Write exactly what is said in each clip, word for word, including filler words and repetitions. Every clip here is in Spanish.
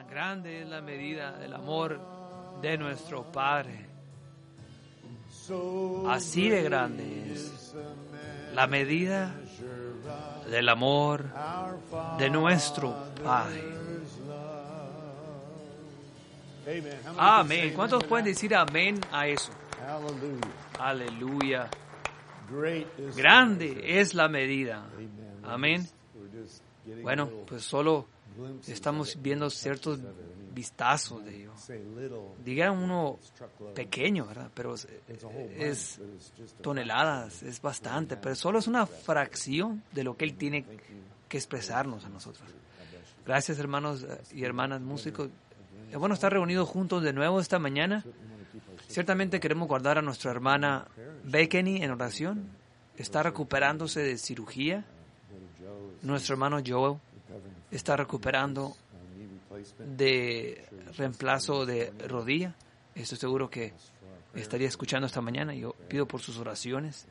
Grande es la medida del amor de nuestro Padre. Así de grande es la medida del amor de nuestro Padre. Amén. ¿Cuántos pueden decir amén a eso? Aleluya. Grande es la medida. Amén. Bueno, pues solo estamos viendo ciertos vistazos de ello. Digan uno pequeño, ¿verdad? Pero es, es toneladas, es bastante, pero solo es una fracción de lo que Él tiene que expresarnos a nosotros. Gracias, hermanos y hermanas músicos. Es bueno estar reunidos juntos de nuevo esta mañana. Ciertamente queremos guardar a nuestra hermana Beckeny en oración. Está recuperándose de cirugía. Nuestro hermano Joel está recuperando de reemplazo de rodilla. Estoy seguro que estaría escuchando esta mañana. Yo pido por sus oraciones.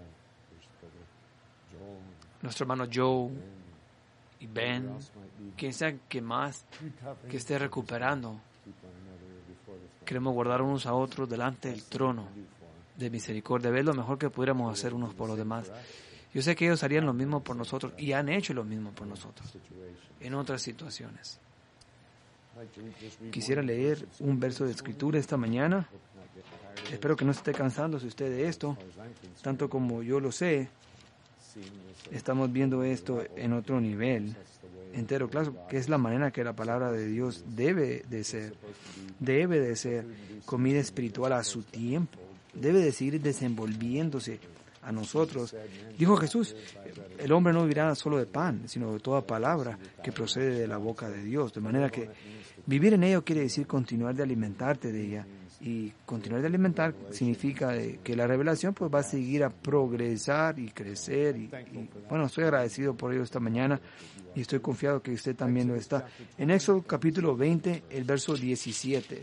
Nuestro hermano Joe y Ben, quien sea que más que esté recuperando, queremos guardar unos a otros delante del trono de misericordia. Ver lo mejor que pudiéramos hacer unos por los demás. Yo sé que ellos harían lo mismo por nosotros y han hecho lo mismo por nosotros en otras situaciones. Quisiera leer un verso de escritura esta mañana. Espero que no se esté cansándose usted de esto, tanto como yo lo sé. Estamos viendo esto en otro nivel entero, claro, que es la manera que la palabra de Dios debe de ser. Debe de ser comida espiritual a su tiempo. Debe de seguir desenvolviéndose a nosotros. Dijo Jesús, el hombre no vivirá solo de pan, sino de toda palabra que procede de la boca de Dios. De manera que vivir en ello quiere decir continuar de alimentarte de ella. Y continuar de alimentar significa que la revelación pues va a seguir a progresar y crecer. Y, y bueno, estoy agradecido por ello esta mañana y estoy confiado que usted también lo está. En Éxodo capítulo veinte, el verso diecisiete.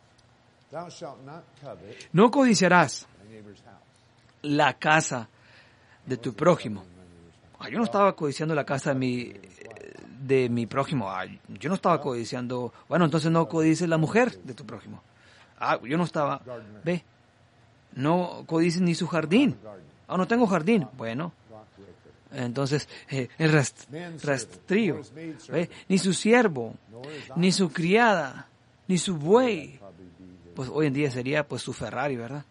No codiciarás la casa de tu prójimo. Ah, yo no estaba codiciando la casa de mi, de mi prójimo. Ah, yo no estaba codiciando... Bueno, entonces no codices la mujer de tu prójimo. Ah, yo no estaba... Ve, no codices ni su jardín. Ah, no tengo jardín. Bueno, entonces eh, el rast, rastrillo. ¿Ve? Ni su siervo, ni su criada, ni su buey. Pues hoy en día sería pues su Ferrari, ¿verdad?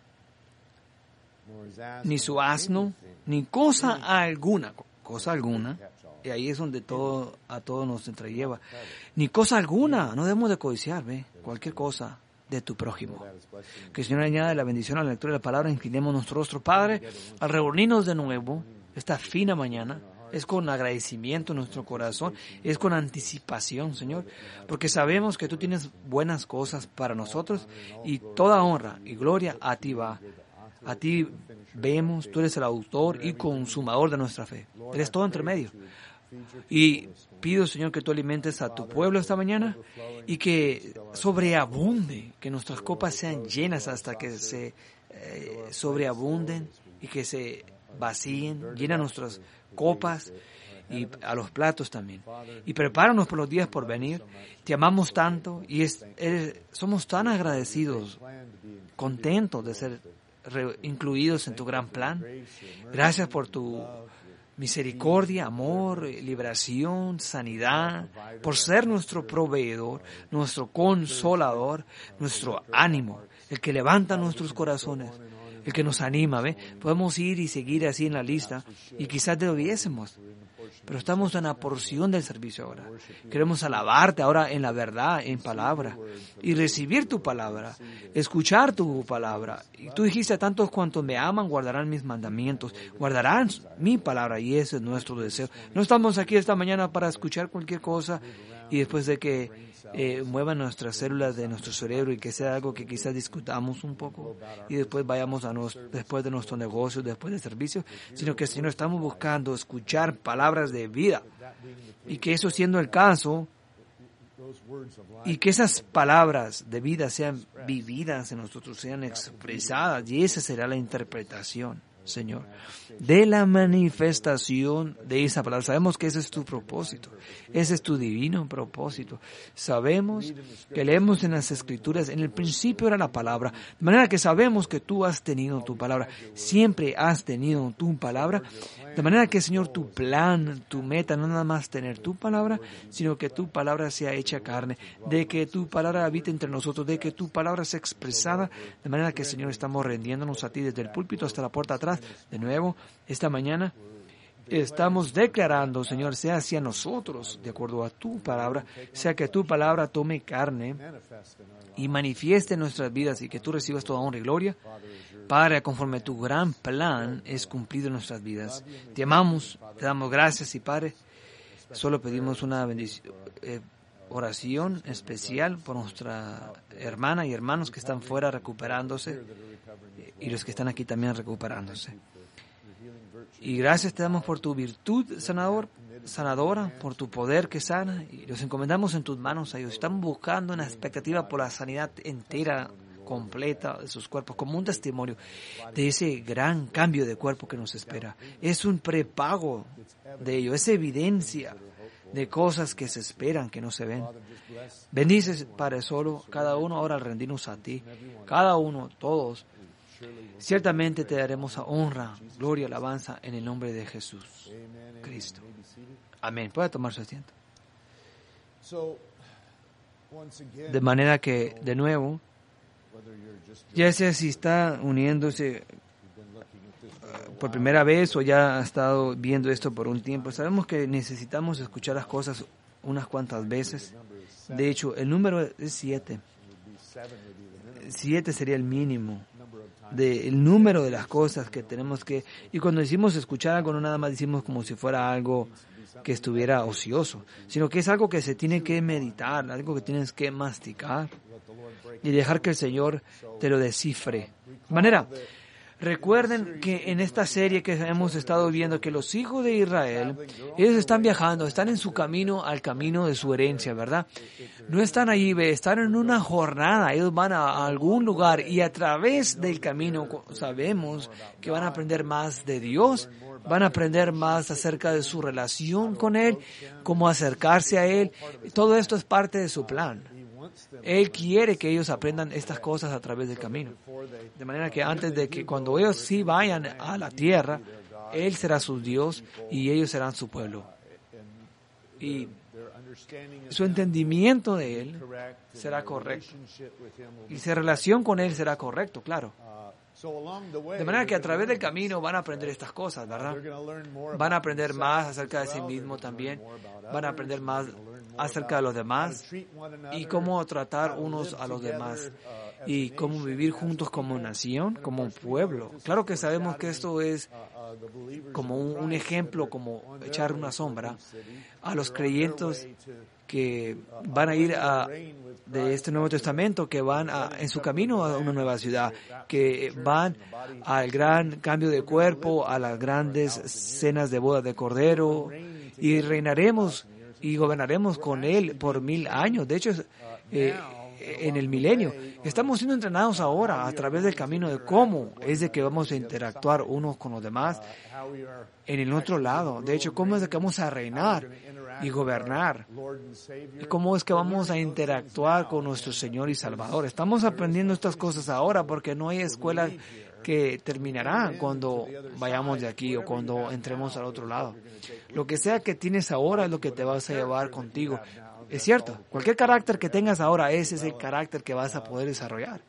Ni su asno, ni cosa alguna, cosa alguna, y ahí es donde todo a todos nos entrelleva, ni cosa alguna, no debemos de codiciar, ve, cualquier cosa de tu prójimo. Que el Señor añada la bendición a la lectura de la palabra. Inclinemos nuestro rostro, Padre, al reunirnos de nuevo esta fina mañana. Es con agradecimiento en nuestro corazón, es con anticipación, Señor, porque sabemos que tú tienes buenas cosas para nosotros y toda honra y gloria a ti va. A ti vemos, tú eres el autor y consumador de nuestra fe. Eres todo entre medio. Y pido, Señor, que tú alimentes a tu pueblo esta mañana y que sobreabunde, que nuestras copas sean llenas hasta que se eh, sobreabunden y que se vacíen. Llena nuestras copas y a los platos también. Y prepáranos por los días por venir. Te amamos tanto y es, eres, somos tan agradecidos, contentos de ser re, incluidos en tu gran plan. Gracias por tu misericordia, amor, liberación, sanidad, por ser nuestro proveedor, nuestro consolador, nuestro ánimo, el que levanta nuestros corazones, el que nos anima, ¿ve? Podemos ir y seguir así en la lista y quizás debiésemos, pero estamos en la porción del servicio ahora. Queremos alabarte ahora en la verdad, en palabra, y recibir tu palabra, escuchar tu palabra. Y tú dijiste, a tantos cuantos me aman guardarán mis mandamientos, guardarán mi palabra, y ese es nuestro deseo. No estamos aquí esta mañana para escuchar cualquier cosa y después de que eh, muevan nuestras células de nuestro cerebro y que sea algo que quizás discutamos un poco y después vayamos a nos, después de nuestro negocio, después del servicio, sino que, Señor, estamos buscando escuchar palabras de vida y que eso siendo el caso y que esas palabras de vida sean vividas en nosotros, sean expresadas, y esa será la interpretación. Señor, de la manifestación de esa palabra. Sabemos que ese es tu propósito, ese es tu divino propósito. Sabemos que leemos en las Escrituras, en el principio era la palabra, de manera que sabemos que tú has tenido tu palabra, siempre has tenido tu palabra, de manera que, Señor, tu plan, tu meta, no nada más tener tu palabra, sino que tu palabra sea hecha carne, de que tu palabra habite entre nosotros, de que tu palabra sea expresada, de manera que, Señor, estamos rendiéndonos a ti desde el púlpito hasta la puerta atrás. De nuevo, esta mañana estamos declarando, Señor, sea hacia nosotros, de acuerdo a tu palabra, sea que tu palabra tome carne y manifieste en nuestras vidas y que tú recibas toda honra y gloria. Padre, conforme tu gran plan es cumplido en nuestras vidas. Te amamos, te damos gracias y, Padre, solo pedimos una bendición, eh, oración especial por nuestra hermana y hermanos que están fuera recuperándose y los que están aquí también recuperándose. Y gracias te damos por tu virtud sanador, sanadora, por tu poder que sana, y los encomendamos en tus manos a ellos. Están buscando una expectativa por la sanidad entera, completa de sus cuerpos, como un testimonio de ese gran cambio de cuerpo que nos espera. Es un prepago de ello, es evidencia de cosas que se esperan, que no se ven. Bendices, Padre, solo cada uno ahora al rendirnos a ti, cada uno, todos. Ciertamente te daremos honra, gloria, alabanza en el nombre de Jesús Cristo. Amén. Puede tomar su asiento. De manera que, de nuevo, ya sea si está uniéndose por primera vez o ya ha estado viendo esto por un tiempo, sabemos que necesitamos escuchar las cosas unas cuantas veces. De hecho, el número es siete. Siete sería el mínimo del número de las cosas que tenemos que... Y cuando decimos escuchar algo, no nada más decimos como si fuera algo que estuviera ocioso, sino que es algo que se tiene que meditar, algo que tienes que masticar y dejar que el Señor te lo descifre. De manera, recuerden que en esta serie que hemos estado viendo, que los hijos de Israel, ellos están viajando, están en su camino al camino de su herencia, ¿verdad? No están allí, están en una jornada, ellos van a, a algún lugar y a través del camino sabemos que van a aprender más de Dios, van a aprender más acerca de su relación con Él, cómo acercarse a Él. Todo esto es parte de su plan. Él quiere que ellos aprendan estas cosas a través del camino. De manera que antes de que cuando ellos sí vayan a la tierra, Él será su Dios y ellos serán su pueblo. Y su entendimiento de Él será correcto. Y su relación con Él será correcto, claro. De manera que a través del camino van a aprender estas cosas, ¿verdad? Van a aprender más acerca de sí mismos también. Van a aprender más acerca de los demás y cómo tratar unos a los demás y cómo vivir juntos como nación, como un pueblo. Claro que sabemos que esto es como un, un ejemplo, como echar una sombra a los creyentes que van a ir a, de este Nuevo Testamento, que van a, en su camino a una nueva ciudad, que van al gran cambio de cuerpo, a las grandes cenas de boda de Cordero, y reinaremos y gobernaremos con Él por mil años. De hecho, eh, en el milenio. Estamos siendo entrenados ahora a través del camino de cómo es de que vamos a interactuar unos con los demás en el otro lado. De hecho, cómo es de que vamos a reinar y gobernar. Y cómo es que vamos a interactuar con nuestro Señor y Salvador. Estamos aprendiendo estas cosas ahora porque no hay escuela que terminará cuando vayamos de aquí o cuando entremos al otro lado. Lo que sea que tienes ahora es lo que te vas a llevar contigo. Es cierto, cualquier carácter que tengas ahora, ese es el carácter que vas a poder desarrollar.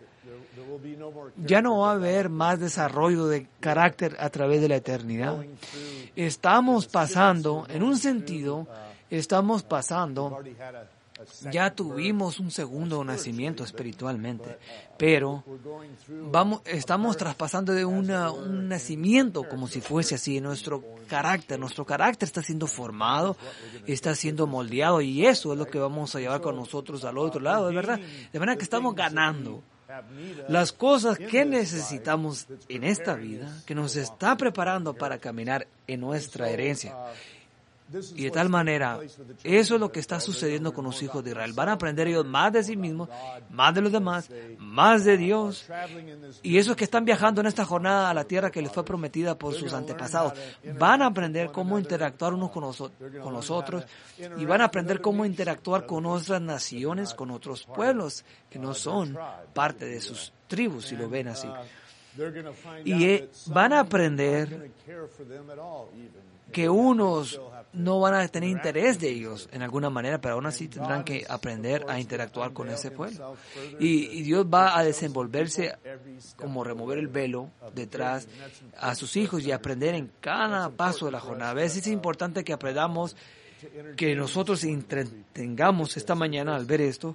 Ya no va a haber más desarrollo de carácter a través de la eternidad. Estamos pasando, en un sentido, estamos pasando, ya tuvimos un segundo nacimiento espiritualmente, pero vamos, estamos traspasando de una, un nacimiento como si fuese así. Nuestro carácter, nuestro carácter está siendo formado, está siendo moldeado, y eso es lo que vamos a llevar con nosotros al otro lado, ¿de verdad? De manera que estamos ganando las cosas que necesitamos en esta vida, que nos está preparando para caminar en nuestra herencia. Y de tal manera, eso es lo que está sucediendo con los hijos de Israel. Van a aprender ellos más de sí mismos, más de los demás, más de Dios. Y esos que están viajando en esta jornada a la tierra que les fue prometida por sus antepasados, van a aprender cómo interactuar unos con los, con los otros, y van a aprender cómo interactuar con otras naciones, con otros pueblos que no son parte de sus tribus, si lo ven así. Y eh, van a aprender que unos no van a tener interés de ellos en alguna manera, pero aún así tendrán que aprender a interactuar con ese pueblo. Y, y Dios va a desenvolverse como remover el velo detrás a sus hijos y aprender en cada paso de la jornada. A veces es importante que aprendamos, que nosotros entretengamos esta mañana al ver esto,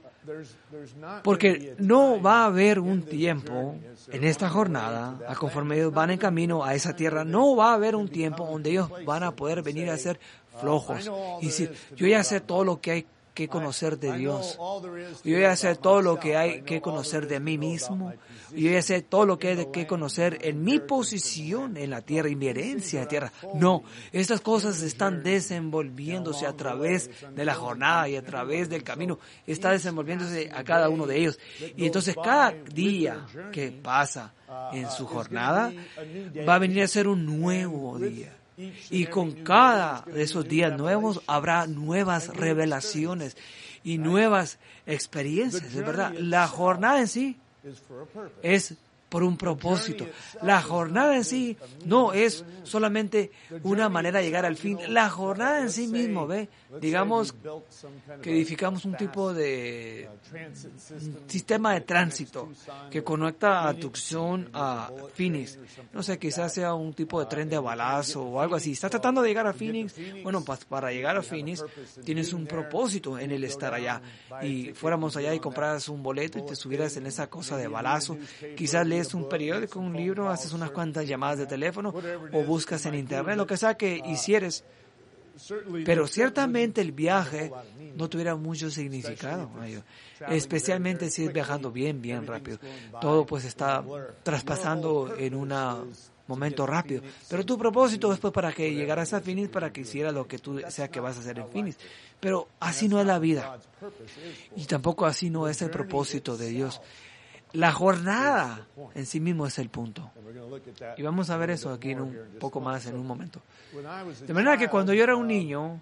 porque no va a haber un tiempo en esta jornada, a conforme ellos van en camino a esa tierra, no va a haber un tiempo donde ellos van a poder venir a ser flojos y decir, yo ya sé todo lo que hay que conocer de Dios, yo ya sé todo lo que hay que conocer de mí mismo, yo ya sé todo lo que hay que conocer en mi posición en la tierra y mi herencia en la tierra. No, estas cosas están desenvolviéndose a través de la jornada y a través del camino, está desenvolviéndose a cada uno de ellos. Y entonces cada día que pasa en su jornada va a venir a ser un nuevo día. Y con cada de esos días nuevos habrá nuevas revelaciones y nuevas experiencias, es verdad. La jornada en sí es por un propósito. La jornada en sí no es solamente una manera de llegar al fin. La jornada en sí mismo, ¿ve? Digamos que edificamos un tipo de un sistema de tránsito que conecta a Tucson a Phoenix. No sé, quizás sea un tipo de tren de balazo o algo así. ¿Estás tratando de llegar a Phoenix? Bueno, pues para llegar a Phoenix tienes un propósito en el estar allá. Y fuéramos allá y compraras un boleto y te subieras en esa cosa de balazo. Quizás lees un periódico, un libro, haces unas cuantas llamadas de teléfono o buscas en internet, lo que sea que hicieres. Pero ciertamente el viaje no tuviera mucho significado, especialmente si es viajando bien, bien rápido. Todo pues está traspasando en un momento rápido. Pero tu propósito es pues para que llegaras a Phoenix, para que hicieras lo que tú sea que vas a hacer en Phoenix. Pero así no es la vida. Y tampoco así no es el propósito de Dios. La jornada en sí mismo es el punto. Y vamos a ver eso aquí en un poco más en un momento. De manera que cuando yo era un niño,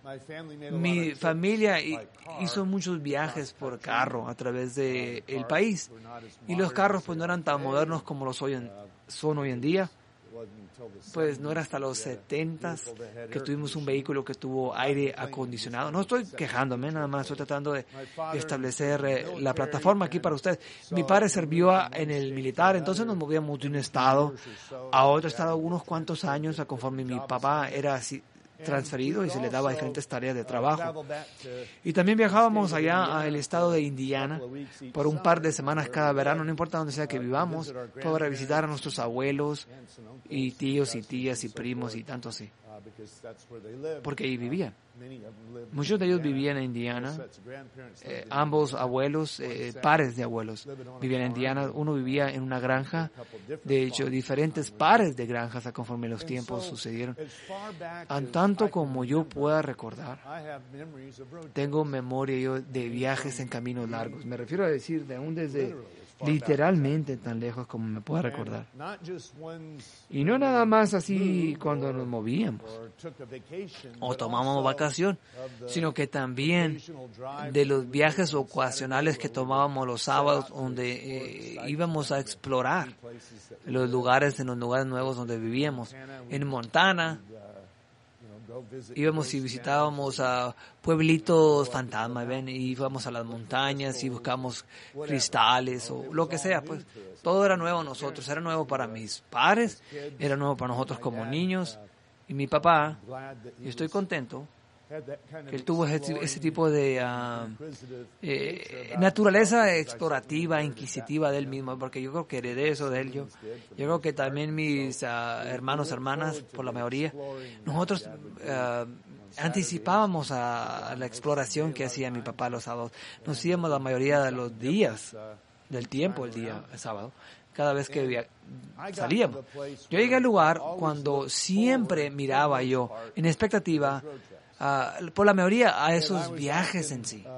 mi familia hizo muchos viajes por carro a través del país. Y los carros pues no eran tan modernos como los hoy en, son hoy en día. Pues no era hasta los setentas que tuvimos un vehículo que tuvo aire acondicionado. No estoy quejándome, nada más estoy tratando de establecer eh, la plataforma aquí para ustedes. Mi padre sirvió a, en el militar, entonces nos movíamos de un estado a otro estado unos cuantos años, a conforme mi papá era así, transferido y se le daba diferentes tareas de trabajo. Y también viajábamos allá al estado de Indiana por un par de semanas cada verano, no importa dónde sea que vivamos, para visitar a nuestros abuelos y tíos y tías y primos y tanto así, porque ahí vivían. Muchos de ellos vivían en Indiana, eh, ambos abuelos, eh, pares de abuelos vivían en Indiana. Uno vivía en una granja, de hecho diferentes pares de granjas a conforme los tiempos sucedieron. En tanto como yo pueda recordar, tengo memoria yo de viajes en caminos largos. Me refiero a decir de aún desde literalmente tan lejos como me pueda recordar. Y no nada más así cuando nos movíamos o tomábamos vacación, sino que también de los viajes ocasionales que tomábamos los sábados, donde eh, íbamos a explorar los lugares, en los lugares nuevos donde vivíamos. En Montana íbamos y visitábamos a pueblitos fantasmas, ven, y íbamos a las montañas y buscamos cristales o lo que sea, pues todo era nuevo a nosotros, era nuevo para mis padres, era nuevo para nosotros como niños. Y mi papá, yo estoy contento que él tuvo ese, ese tipo de uh, eh, naturaleza explorativa, inquisitiva de él mismo, porque yo creo que heredé eso de él. Yo, yo creo que también mis uh, hermanos, hermanas, por la mayoría, nosotros uh, anticipábamos a, a la exploración que hacía mi papá los sábados. Nos íbamos la mayoría de los días del tiempo, el día el sábado, cada vez que salíamos. Yo llegué al lugar cuando siempre miraba yo, en expectativa, uh, por la mayoría a esos viajes en sí.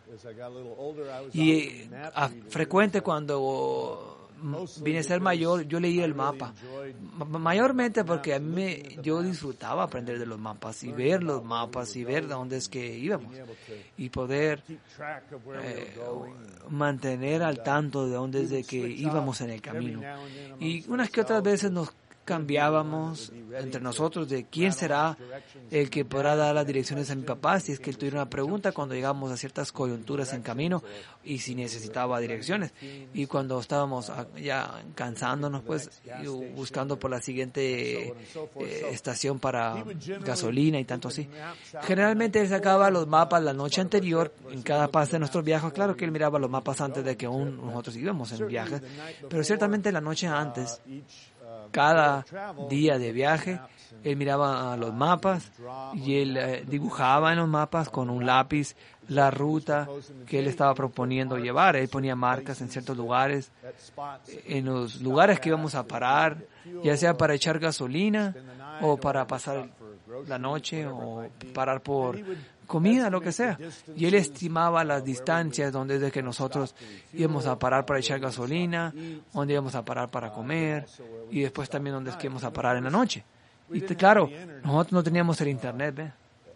Y a, frecuente cuando vine a ser mayor, yo leía el mapa. Mayormente porque a mí me, yo disfrutaba aprender de los mapas y ver los mapas y ver de dónde es que íbamos. Y poder eh, mantener al tanto de dónde es de que íbamos en el camino. Y unas que otras veces nos cambiábamos entre nosotros de quién será el que podrá dar las direcciones a mi papá si es que él tuviera una pregunta cuando llegamos a ciertas coyunturas en camino y si necesitaba direcciones. Y cuando estábamos ya cansándonos, pues, buscando por la siguiente eh, estación para gasolina y tanto así. Generalmente él sacaba los mapas la noche anterior en cada paso de nuestros viajes. Claro que él miraba los mapas antes de que aún nosotros íbamos en viajes, pero ciertamente la noche antes, cada día de viaje, él miraba los mapas y él eh, dibujaba en los mapas con un lápiz la ruta que él estaba proponiendo llevar. Él ponía marcas en ciertos lugares, en los lugares que íbamos a parar, ya sea para echar gasolina o para pasar la noche o parar por comida, lo que sea. Y él estimaba las distancias donde desde que nosotros íbamos a parar para echar gasolina, donde íbamos a parar para comer, y después también donde es que íbamos a parar en la noche. Y te, claro, nosotros no teníamos el internet, ¿ve?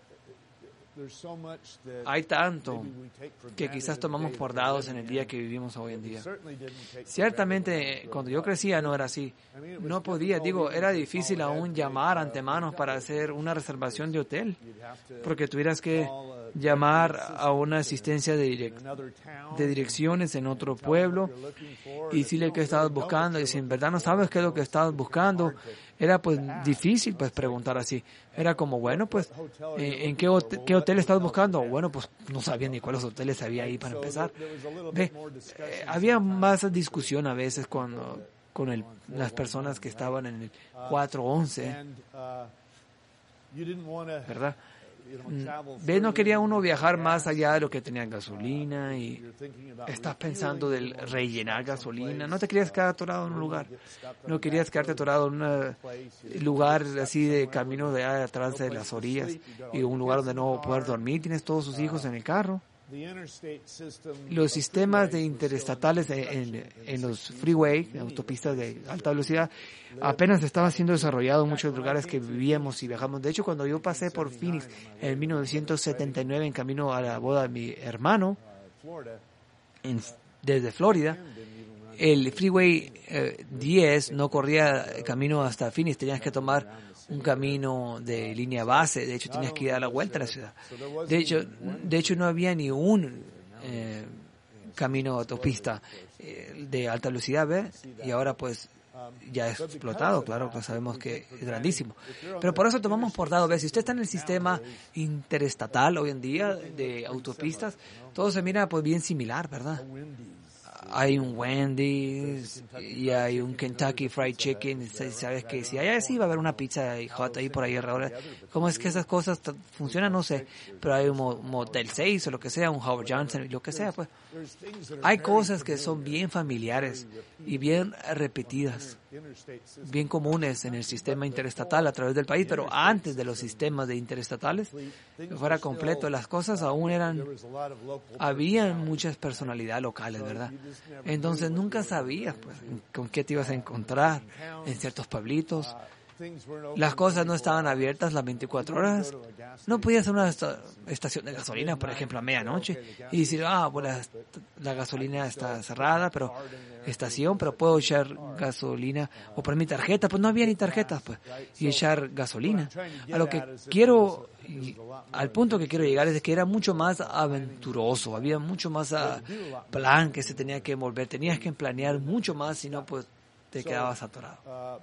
Hay tanto que quizás tomamos por dados en el día que vivimos hoy en día. Ciertamente, cuando yo crecía no era así. No podía, digo, era difícil aún llamar antemano para hacer una reservación de hotel, porque tuvieras que llamar a una asistencia de, direc- de direcciones en otro pueblo y decirle qué estabas buscando. Y si en verdad no sabes qué es lo que estabas buscando, era pues difícil pues preguntar así. Era como, bueno, pues, eh, ¿en qué, hotel, qué hotel estabas buscando? Bueno, pues no sabía ni cuáles hoteles había ahí para empezar. Ve, eh, había más discusión a veces cuando, con el, las personas que estaban en el cuatro once, ¿verdad? ¿Ves? No quería uno viajar más allá de lo que tenía gasolina y estás pensando del rellenar gasolina. No te querías quedar atorado en un lugar. No querías quedarte atorado en un lugar así de camino de allá atrás de las orillas y un lugar donde no poder dormir. Tienes todos sus hijos en el carro. Los sistemas de interestatales en, en los freeway, en autopistas de alta velocidad, apenas estaba siendo desarrollado en muchos lugares que vivíamos y viajamos. De hecho, cuando yo pasé por Phoenix en mil novecientos setenta y nueve en camino a la boda de mi hermano, en, desde Florida, el freeway eh, diez no corría camino hasta Phoenix, tenías que tomar un camino de línea base. De hecho, tenías que ir a la vuelta a la ciudad. De hecho, de hecho no había ni un eh, camino autopista eh, de alta velocidad, ¿ve? Y ahora pues ya es explotado, claro, pues sabemos que es grandísimo. Pero por eso tomamos por dado, ¿ves? Si usted está en el sistema interestatal hoy en día de autopistas, todo se mira pues bien similar, ¿verdad? Hay un Wendy's y hay un Kentucky Fried Chicken. Sabes que si hay así va a haber una pizza y hot ahí por ahí alrededor. ¿Cómo es que esas cosas t- funcionan? No sé. Pero hay un mo- Motel seis o lo que sea, un Howard Johnson y lo que sea. Pues hay cosas que son bien familiares y bien repetidas, bien comunes en el sistema interestatal a través del país. Pero antes de los sistemas de interestatales, que fuera completo, las cosas aún eran, habían muchas personalidades locales, ¿verdad? Entonces nunca sabías pues con qué te ibas a encontrar en ciertos pueblitos. Las cosas no estaban abiertas las veinticuatro horas. No podías ir a una esta- estación de gasolina, por ejemplo, a medianoche y decir, ah, pues la, la gasolina está cerrada, pero estación, pero puedo echar gasolina o por mi tarjeta. Pues no había ni tarjetas, pues, y echar gasolina. A lo que quiero, y al punto que quiero llegar es de que era mucho más aventuroso, había mucho más uh, plan que se tenía que envolver, tenías que planear mucho más, si no, pues te quedabas atorado.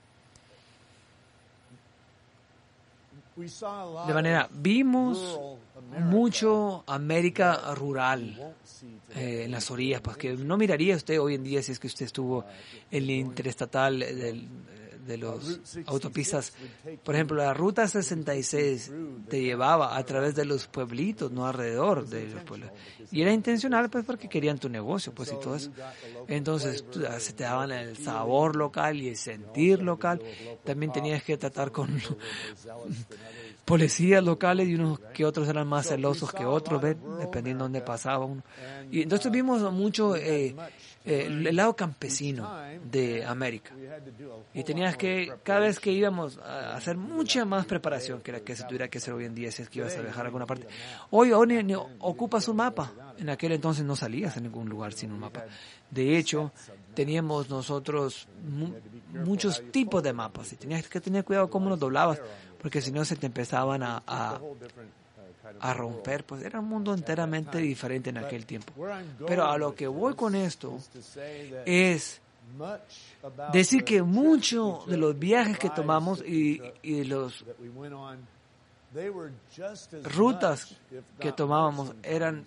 De manera, vimos mucho América rural eh, en las orillas, pues que no miraría usted hoy en día si es que usted estuvo en el interestatal del, de los autopistas. Por ejemplo, la ruta sesenta y seis te llevaba a través de los pueblitos, no alrededor de los pueblos. Y era intencional, pues, porque querían tu negocio, pues, y todo eso. Entonces, se te daban el sabor local y el sentir local. También tenías que tratar con policías locales y unos que otros eran más celosos que otros, ¿ven? Dependiendo de dónde pasaba uno. Y entonces vimos mucho eh, eh, el lado campesino de América. Y tenías que, cada vez que íbamos a hacer mucha más preparación que la que se tuviera que hacer hoy en día si es que ibas a viajar a alguna parte. Hoy, hoy ni, ni ocupas un mapa. En aquel entonces no salías a ningún lugar sin un mapa. De hecho, teníamos nosotros mu- muchos tipos de mapas y tenías que tener cuidado cómo los doblabas, porque si no se te empezaban a, a, a romper. Pues era un mundo enteramente diferente en aquel tiempo. Pero a lo que voy con esto es decir que muchos de los viajes que tomamos y, y de las rutas que tomábamos eran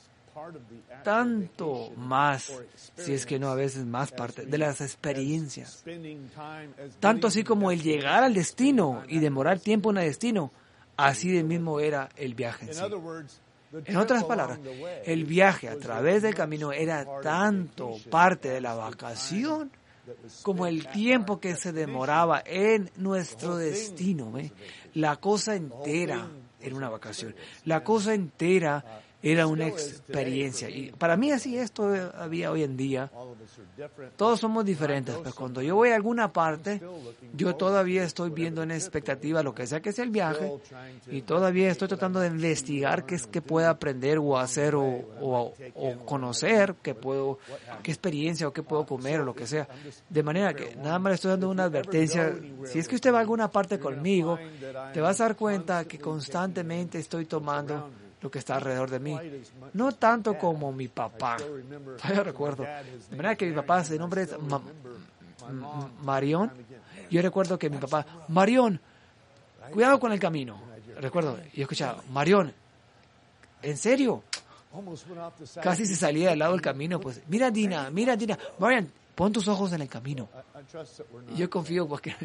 tanto más, si es que no a veces más parte, de las experiencias. Tanto así como el llegar al destino y demorar tiempo en el destino, así de mismo era el viaje en sí. En otras palabras, el viaje a través del camino era tanto parte de la vacación como el tiempo que se demoraba en nuestro destino. ¿eh? La cosa entera era una vacación. La cosa entera era una experiencia. Y para mí así es todavía hoy en día. Todos somos diferentes, pero cuando yo voy a alguna parte, yo todavía estoy viendo en expectativa lo que sea que sea el viaje y todavía estoy tratando de investigar qué es que pueda aprender o hacer o, o, o conocer, qué puedo, qué experiencia o qué puedo comer o lo que sea. De manera que nada más le estoy dando una advertencia. Si es que usted va a alguna parte conmigo, te vas a dar cuenta que constantemente estoy tomando lo que está alrededor de mí. No tanto como mi papá. Yo recuerdo. De manera que mi papá, su nombre es Ma- Ma- Marión. Yo recuerdo que mi papá, Marión, cuidado con el camino. Recuerdo, yo escuchaba, Marión, ¿en serio? Casi se salía del lado del camino, pues, mira Dina, mira Dina, Marión, pon tus ojos en el camino. Y yo confío porque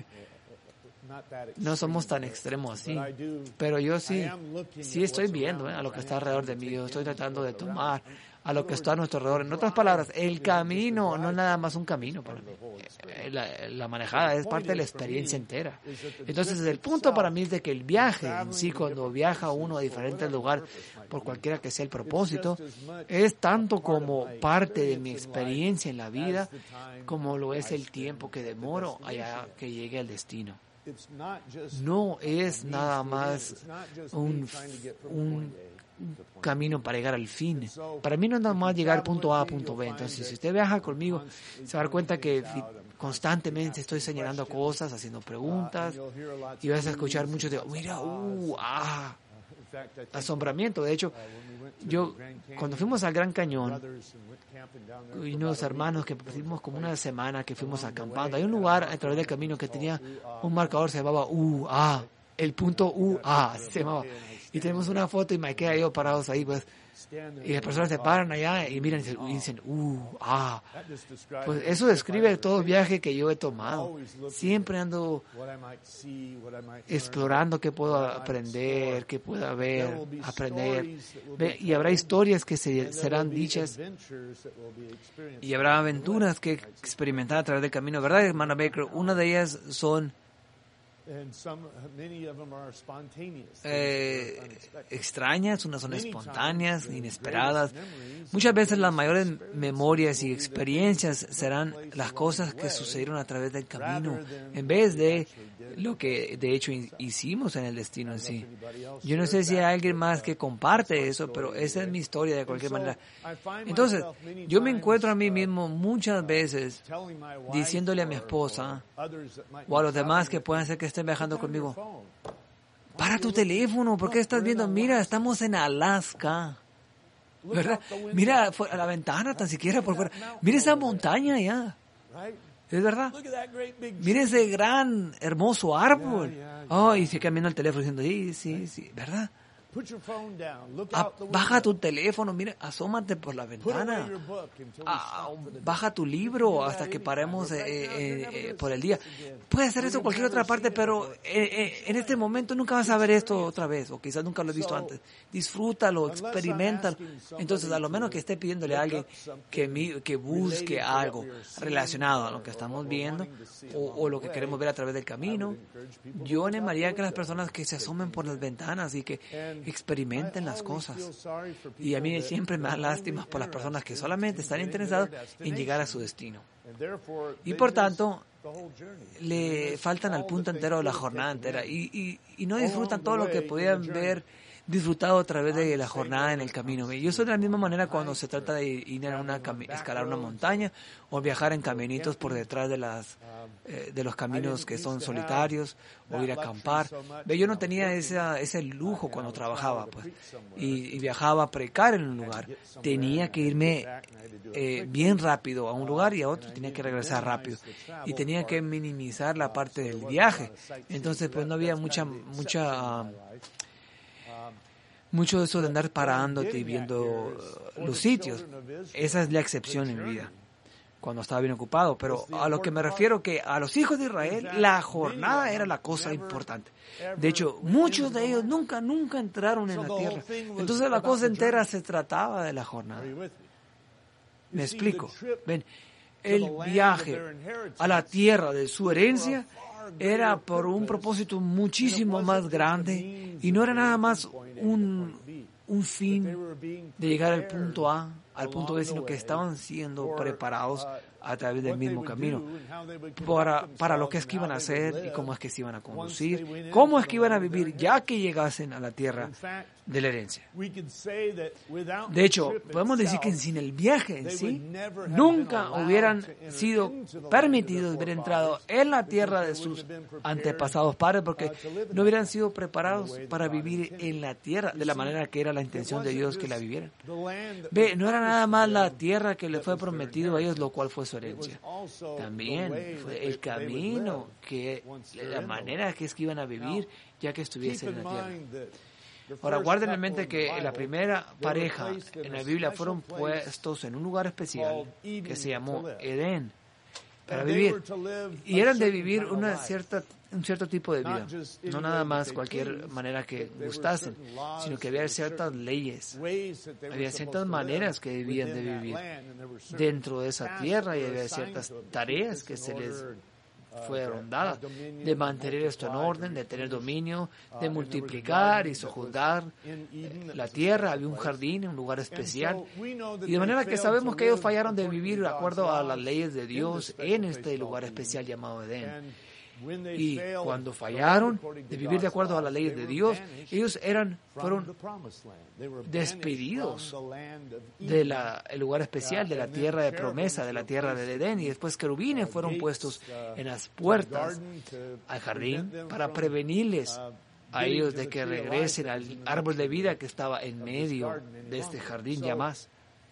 no somos tan extremos así, pero yo sí, sí estoy viendo ¿eh? a lo que está alrededor de mí, yo estoy tratando de tomar a lo que está a nuestro alrededor. En otras palabras, el camino no es nada más un camino para mí. La, la manejada es parte de la experiencia entera. Entonces, el punto para mí es de que el viaje en sí, cuando viaja uno a diferentes lugares, por cualquiera que sea el propósito, es tanto como parte de mi experiencia en la vida, como lo es el tiempo que demoro allá que llegue al destino. No es nada más un, un camino para llegar al fin. Para mí no es nada más llegar punto A a punto B. Entonces, si usted viaja conmigo, se va a dar cuenta que constantemente estoy señalando cosas, haciendo preguntas, y vas a escuchar mucho de, mira, uh, ah, asombramiento. De hecho, yo, cuando fuimos al Gran Cañón, y unos hermanos que fuimos como una semana que fuimos acampando, hay un lugar a través del camino que tenía un marcador, se llamaba U A, el punto U A, así se llamaba. Y tenemos una foto y Michael y yo parados ahí, pues, y las personas se paran allá y miran y dicen, uh, ah. Pues eso describe todo el viaje que yo he tomado. Siempre ando explorando qué puedo aprender, qué puedo ver, aprender. Y habrá historias que se, serán dichas y habrá aventuras que experimentar a través del camino, ¿verdad, hermana Baker? Una de ellas son Eh, extrañas, unas son espontáneas, inesperadas. Muchas veces las mayores memorias y experiencias serán las cosas que sucedieron a través del camino, en vez de lo que de hecho hicimos en el destino en sí. Yo no sé si hay alguien más que comparte eso, pero esa es mi historia de cualquier manera. Entonces, yo me encuentro a mí mismo muchas veces diciéndole a mi esposa o a los demás que puedan ser que estén viajando conmigo, para tu teléfono, ¿por qué estás viendo? Mira, estamos en Alaska, ¿verdad? Mira a la ventana tan siquiera por fuera, mira esa montaña allá, es verdad, mira ese gran hermoso árbol. Oh, y se cambiando el teléfono diciendo, sí, sí, sí, ¿verdad? Ah, baja tu teléfono, mira, asómate por la ventana. Ah, baja tu libro hasta que paremos eh, eh, eh, por el día. Puedes hacer eso en cualquier otra parte, pero eh, eh, en este momento nunca vas a ver esto otra vez, o quizás nunca lo has visto antes. Disfrútalo, experimentalo. Entonces, a lo menos que esté pidiéndole a alguien que, mi, que busque algo relacionado a lo que estamos viendo o, o lo que queremos ver a través del camino, yo animaría que las personas que se asomen por las ventanas y que experimenten las cosas. Y a mí siempre me da lástima por las personas que solamente están interesadas en llegar a su destino. Y por tanto, le faltan al punto entero de la jornada entera y, y, y no disfrutan todo lo que podían ver disfrutado a través de la jornada en el camino. Yo soy de la misma manera cuando se trata de ir a una escalar una montaña o viajar en caminitos por detrás de las eh, de los caminos que son solitarios o ir a acampar. Yo no tenía esa, ese lujo cuando trabajaba, pues, y, y viajaba a predicar en un lugar. Tenía que irme eh, bien rápido a un lugar y a otro, tenía que regresar rápido y tenía que minimizar la parte del viaje. Entonces, pues no había mucha mucha uh, mucho de eso de andar parándote y viendo los sitios. Esa es la excepción en mi vida, cuando estaba bien ocupado. Pero a lo que me refiero, que a los hijos de Israel, la jornada era la cosa importante. De hecho, muchos de ellos nunca, nunca entraron en la tierra. Entonces la cosa entera se trataba de la jornada. ¿Me explico? Ven, el viaje a la tierra de su herencia era por un propósito muchísimo más grande y no era nada más un, un fin de llegar al punto A, al punto B, sino que estaban siendo preparados a través del mismo camino para, para lo que es que iban a hacer y cómo es que se iban a conducir, cómo es que iban a vivir ya que llegasen a la tierra de la herencia. De hecho, podemos decir que sin el viaje en sí, nunca hubieran sido permitidos haber entrado en la tierra de sus antepasados padres, porque no hubieran sido preparados para vivir en la tierra de la manera que era la intención de Dios que la vivieran. Ve, no era nada más la tierra que le fue prometido a ellos, lo cual fue su herencia. También fue el camino, que la manera que es que iban a vivir ya que estuviesen en la tierra. Ahora, guarden en mente que la primera pareja en la Biblia fueron puestos en un lugar especial que se llamó Edén para vivir. Y eran de vivir una cierta, un cierto tipo de vida. No nada más cualquier manera que gustasen, sino que había ciertas leyes. Había ciertas maneras que debían de vivir dentro de esa tierra y había ciertas tareas que se les fueron dadas, de mantener esto en orden, de tener dominio, de multiplicar y sojuzgar la tierra. Había un jardín, un lugar especial, y de manera que sabemos que ellos fallaron de vivir de acuerdo a las leyes de Dios en este lugar especial llamado Edén. Y cuando fallaron de vivir de acuerdo a las leyes de Dios, ellos eran fueron despedidos del lugar especial, de la tierra de promesa, de la tierra de Edén, y después querubines fueron puestos en las puertas al jardín para prevenirles a ellos de que regresen al árbol de vida que estaba en medio de este jardín ya más.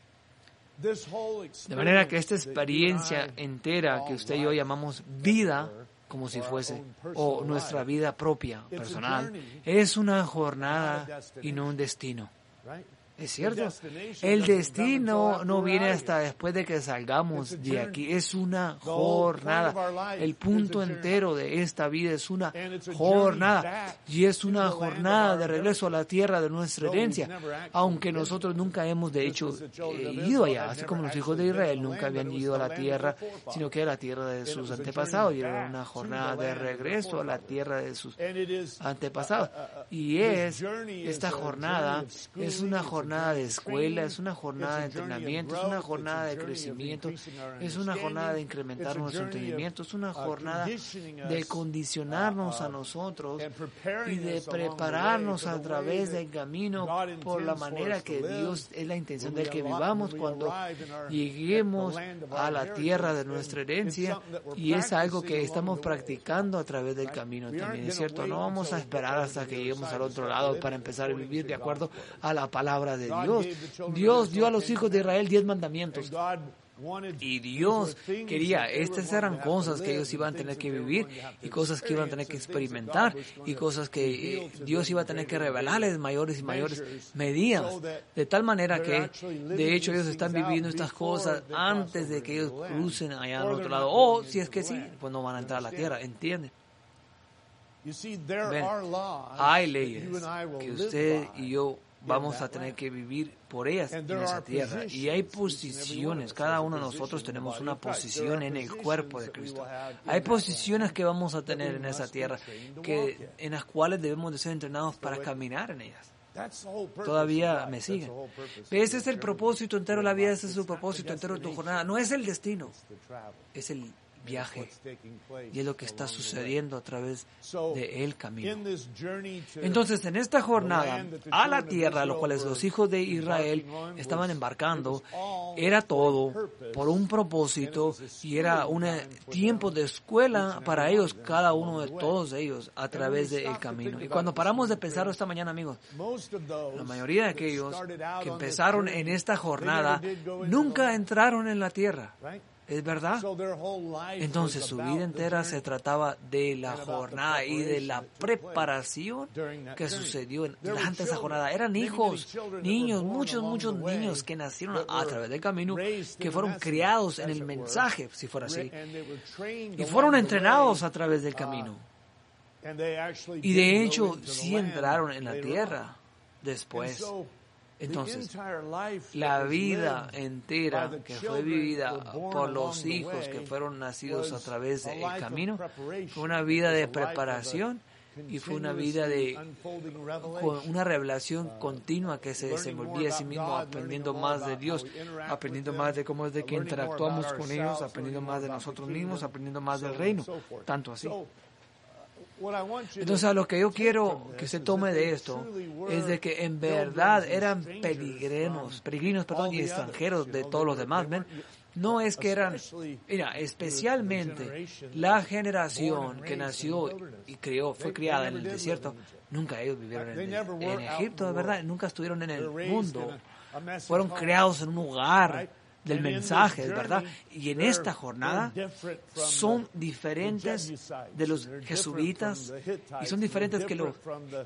De manera que esta experiencia entera que usted y yo llamamos vida, como si fuese, o nuestra vida propia, personal, es una jornada y no un destino. Es cierto, el destino no viene hasta después de que salgamos de aquí, es una jornada. El punto entero de esta vida es una jornada, y es una jornada de regreso a la tierra de nuestra herencia, aunque nosotros nunca hemos de hecho eh, ido allá, así como los hijos de Israel nunca habían ido a la tierra, sino que a la tierra de sus antepasados, y era una jornada de regreso a la tierra de sus antepasados. Y es, esta jornada es una jornada de escuela, es una jornada de entrenamiento, es una jornada de crecimiento, es una jornada de incrementar nuestro entendimiento, es una jornada de condicionarnos a nosotros y de prepararnos a través del camino por la manera que Dios es la intención de que vivamos cuando lleguemos a la tierra de nuestra herencia, y es algo que estamos practicando a través del camino también, ¿es cierto? No vamos a esperar hasta que lleguemos al otro lado para empezar a vivir de acuerdo a la palabra de Dios. Dios dio a los hijos de Israel diez mandamientos, Y Dios quería, estas eran cosas que ellos iban a tener que vivir y cosas que iban a tener que experimentar y cosas que eh, Dios iba a tener que revelarles mayores y mayores medidas. De tal manera que, de hecho, ellos están viviendo estas cosas antes de que ellos crucen allá al otro lado. O, si es que sí, pues no van a entrar a la tierra, ¿entiende? Ven, hay leyes que usted y yo vamos a tener que vivir por ellas en esa tierra. Y hay posiciones, cada uno de nosotros tenemos una posición en el cuerpo de Cristo. Hay posiciones que vamos a tener en esa tierra, que, en las cuales debemos de ser entrenados para caminar en ellas. Todavía me siguen. Ese es el propósito entero de la vida, ese es su propósito entero de tu jornada. No es el destino, es el viaje, y es lo que está sucediendo a través de el camino. Entonces, en esta jornada a la tierra, a lo cual los hijos de Israel estaban embarcando, era todo por un propósito y era un tiempo de escuela para ellos, cada uno de todos ellos, a través del camino. Y cuando paramos de pensar esta mañana, amigos, la mayoría de aquellos que empezaron en esta jornada nunca entraron en la tierra. ¿Es verdad? Entonces su vida entera se trataba de la jornada y de la preparación que sucedió durante esa jornada. Eran hijos, niños, muchos, muchos niños que nacieron a través del camino, que fueron criados en el mensaje, si fuera así, y fueron entrenados a través del camino. Y de hecho, sí entraron en la tierra después. Entonces, la vida entera que fue vivida por los hijos que fueron nacidos a través del camino fue una vida de preparación y fue una vida de una revelación continua que se desenvolvía a sí mismo, aprendiendo más de Dios, aprendiendo más de cómo es de que interactuamos con ellos, aprendiendo más de nosotros mismos, aprendiendo más del reino, tanto así. Entonces, a lo que yo quiero que se tome de esto es de que en verdad eran peregrinos, peregrinos, perdón, y extranjeros de todos los demás, ¿ven? No es que eran, mira, especialmente la generación que nació y crió, fue criada en el desierto, nunca ellos vivieron en, el, en Egipto, de verdad, nunca estuvieron en el mundo, fueron criados en un hogar del mensaje, es verdad, y en esta jornada son diferentes de los jesuitas y son diferentes que los